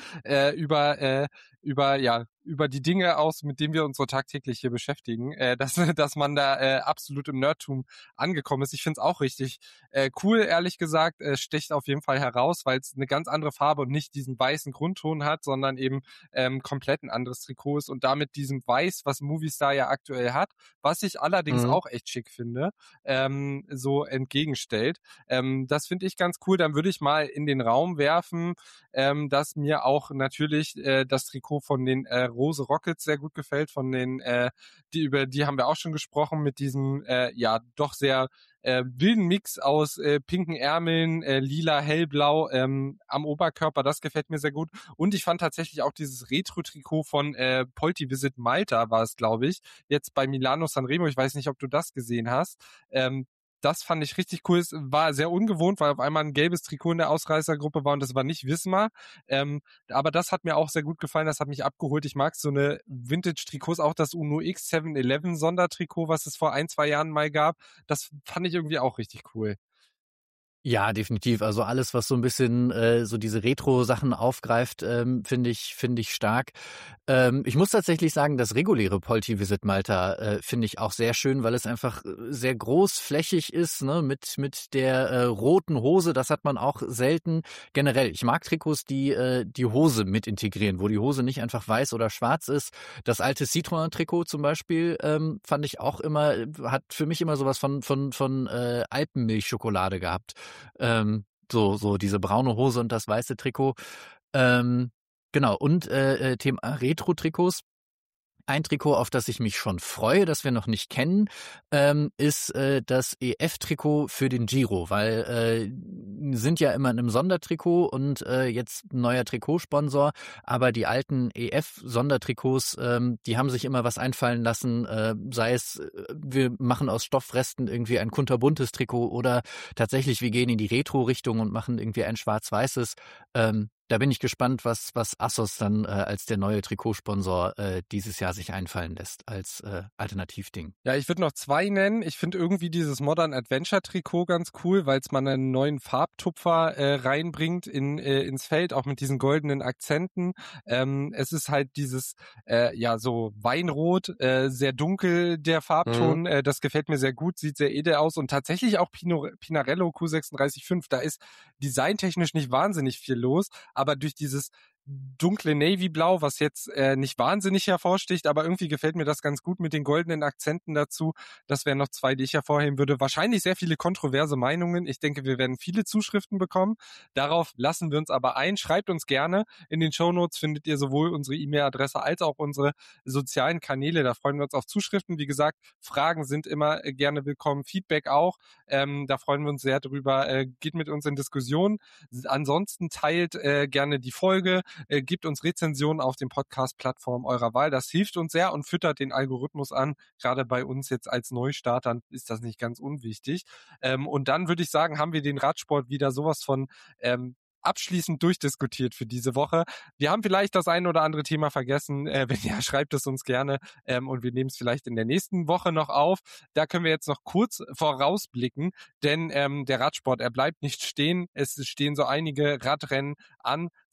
Speaker 2: über die Dinge aus, mit denen wir uns so tagtäglich hier beschäftigen, dass man da absolut im Nerdtum angekommen ist. Ich finde es auch richtig cool, ehrlich gesagt. Sticht auf jeden Fall heraus, weil es eine ganz andere Farbe und nicht diesen weißen Grundton hat, sondern eben komplett ein anderes Trikot ist und damit diesem Weiß, was Movistar ja aktuell hat, was ich allerdings auch echt schick finde, so entgegenstellt. Das finde ich ganz cool. Dann würde ich mal in den Raum werfen, dass mir auch natürlich das Trikot von den Rose Rockets sehr gut gefällt, von den, über die haben wir auch schon gesprochen, mit diesem doch sehr wilden Mix aus pinken Ärmeln, lila, hellblau am Oberkörper, das gefällt mir sehr gut. Und ich fand tatsächlich auch dieses Retro-Trikot von Polti Visit Malta war es, glaube ich, jetzt bei Milano Sanremo, ich weiß nicht, ob du das gesehen hast. Das fand ich richtig cool. Es war sehr ungewohnt, weil auf einmal ein gelbes Trikot in der Ausreißergruppe war und das war nicht Wismar. Aber das hat mir auch sehr gut gefallen. Das hat mich abgeholt. Ich mag so eine Vintage-Trikots, auch das Uno X 7-Eleven Sondertrikot, was es vor 1-2 Jahren mal gab. Das fand ich irgendwie auch richtig cool.
Speaker 3: Ja, definitiv. Also alles, was so ein bisschen so diese Retro-Sachen aufgreift, finde ich stark. Ich muss tatsächlich sagen, das reguläre Polti Visit Malta finde ich auch sehr schön, weil es einfach sehr großflächig ist, ne, mit der roten Hose. Das hat man auch selten. Generell, ich mag Trikots, die die Hose mit integrieren, wo die Hose nicht einfach weiß oder schwarz ist. Das alte Citroën-Trikot zum Beispiel fand ich auch immer, hat für mich immer sowas von Alpenmilchschokolade gehabt. So diese braune Hose und das weiße Trikot. Genau, und Thema Retro-Trikots. Ein Trikot, auf das ich mich schon freue, das wir noch nicht kennen, ist das EF-Trikot für den Giro, weil sind ja immer in einem Sondertrikot und jetzt ein neuer Trikotsponsor, aber die alten EF-Sondertrikots, die haben sich immer was einfallen lassen, sei es, wir machen aus Stoffresten irgendwie ein kunterbuntes Trikot oder tatsächlich wir gehen in die Retro-Richtung und machen irgendwie ein schwarz-weißes. Da bin ich gespannt, was Assos dann als der neue Trikotsponsor dieses Jahr sich einfallen lässt als Alternativding.
Speaker 2: Ja, ich würde noch 2 nennen. Ich finde irgendwie dieses Modern Adventure Trikot ganz cool, weil es mal einen neuen Farbtupfer reinbringt ins Feld, auch mit diesen goldenen Akzenten. Es ist halt dieses so Weinrot, sehr dunkel der Farbton. Das gefällt mir sehr gut, sieht sehr edel aus und tatsächlich auch Pinarello Q365. Da ist designtechnisch nicht wahnsinnig viel los, aber durch dieses dunkle Navy-Blau, was jetzt nicht wahnsinnig hervorsticht, aber irgendwie gefällt mir das ganz gut mit den goldenen Akzenten dazu. Das wären noch 2, die ich hervorheben würde. Wahrscheinlich sehr viele kontroverse Meinungen. Ich denke, wir werden viele Zuschriften bekommen. Darauf lassen wir uns aber ein. Schreibt uns gerne. In den Shownotes findet ihr sowohl unsere E-Mail-Adresse als auch unsere sozialen Kanäle. Da freuen wir uns auf Zuschriften. Wie gesagt, Fragen sind immer gerne willkommen. Feedback auch. Da freuen wir uns sehr drüber. Geht mit uns in Diskussionen. Ansonsten teilt gerne die Folge. Gebt uns Rezensionen auf den Podcast-Plattformen eurer Wahl. Das hilft uns sehr und füttert den Algorithmus an. Gerade bei uns jetzt als Neustartern ist das nicht ganz unwichtig. Und dann würde ich sagen, haben wir den Radsport wieder sowas von abschließend durchdiskutiert für diese Woche. Wir haben vielleicht das ein oder andere Thema vergessen. Wenn ja, schreibt es uns gerne und wir nehmen es vielleicht in der nächsten Woche noch auf. Da können wir jetzt noch kurz vorausblicken, denn der Radsport, er bleibt nicht stehen. Es stehen so einige Radrennen an.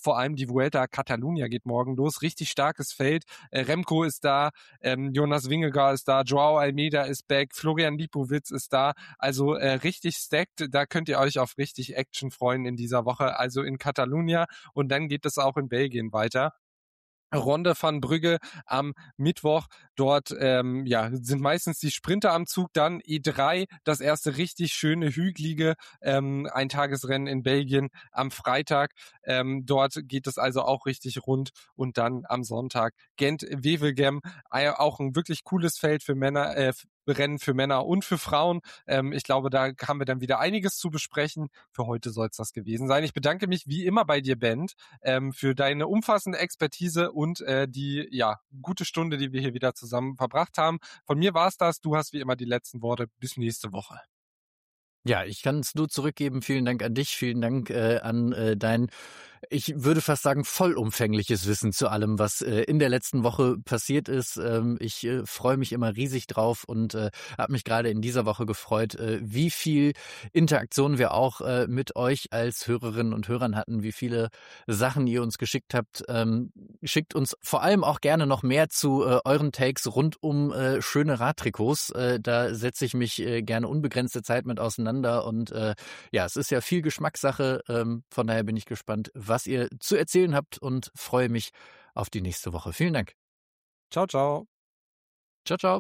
Speaker 2: vor allem die Vuelta a Catalunya geht morgen los. Richtig starkes Feld. Remco ist da, Jonas Vingegaard ist da, Joao Almeida ist back, Florian Lipowitz ist da. Also richtig stacked. Da könnt ihr euch auf richtig Action freuen in dieser Woche. Also in Catalunya und dann geht es auch in Belgien weiter. Ronde van Brugge am Mittwoch. Dort sind meistens die Sprinter am Zug. Dann E3, das erste richtig schöne, hügelige Eintagesrennen in Belgien am Freitag. Dort geht es also auch richtig rund. Und dann am Sonntag Gent-Wevelgem. Auch ein wirklich cooles Feld für Männer, Rennen für Männer und für Frauen. Ich glaube, da haben wir dann wieder einiges zu besprechen. Für heute soll es das gewesen sein. Ich bedanke mich wie immer bei dir, Bent, für deine umfassende Expertise und die gute Stunde, die wir hier wieder zusammen verbracht haben. Von mir war es das. Du hast wie immer die letzten Worte. Bis nächste Woche.
Speaker 3: Ja, ich kann es nur zurückgeben. Vielen Dank an dich, vielen Dank an dein, ich würde fast sagen, vollumfängliches Wissen zu allem, was in der letzten Woche passiert ist. Ich freue mich immer riesig drauf und habe mich gerade in dieser Woche gefreut, wie viel Interaktion wir auch mit euch als Hörerinnen und Hörern hatten, wie viele Sachen ihr uns geschickt habt. Schickt uns vor allem auch gerne noch mehr zu euren Takes rund um schöne Radtrikots. Da setze ich mich gerne unbegrenzte Zeit mit auseinander. Und es ist ja viel Geschmackssache. Von daher bin ich gespannt, was ihr zu erzählen habt und freue mich auf die nächste Woche. Vielen Dank.
Speaker 2: Ciao, ciao.
Speaker 3: Ciao, ciao.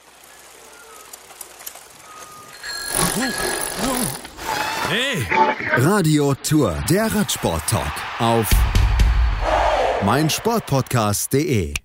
Speaker 1: Hey! Radio Tour, der Radsport-Talk auf meinsportpodcast.de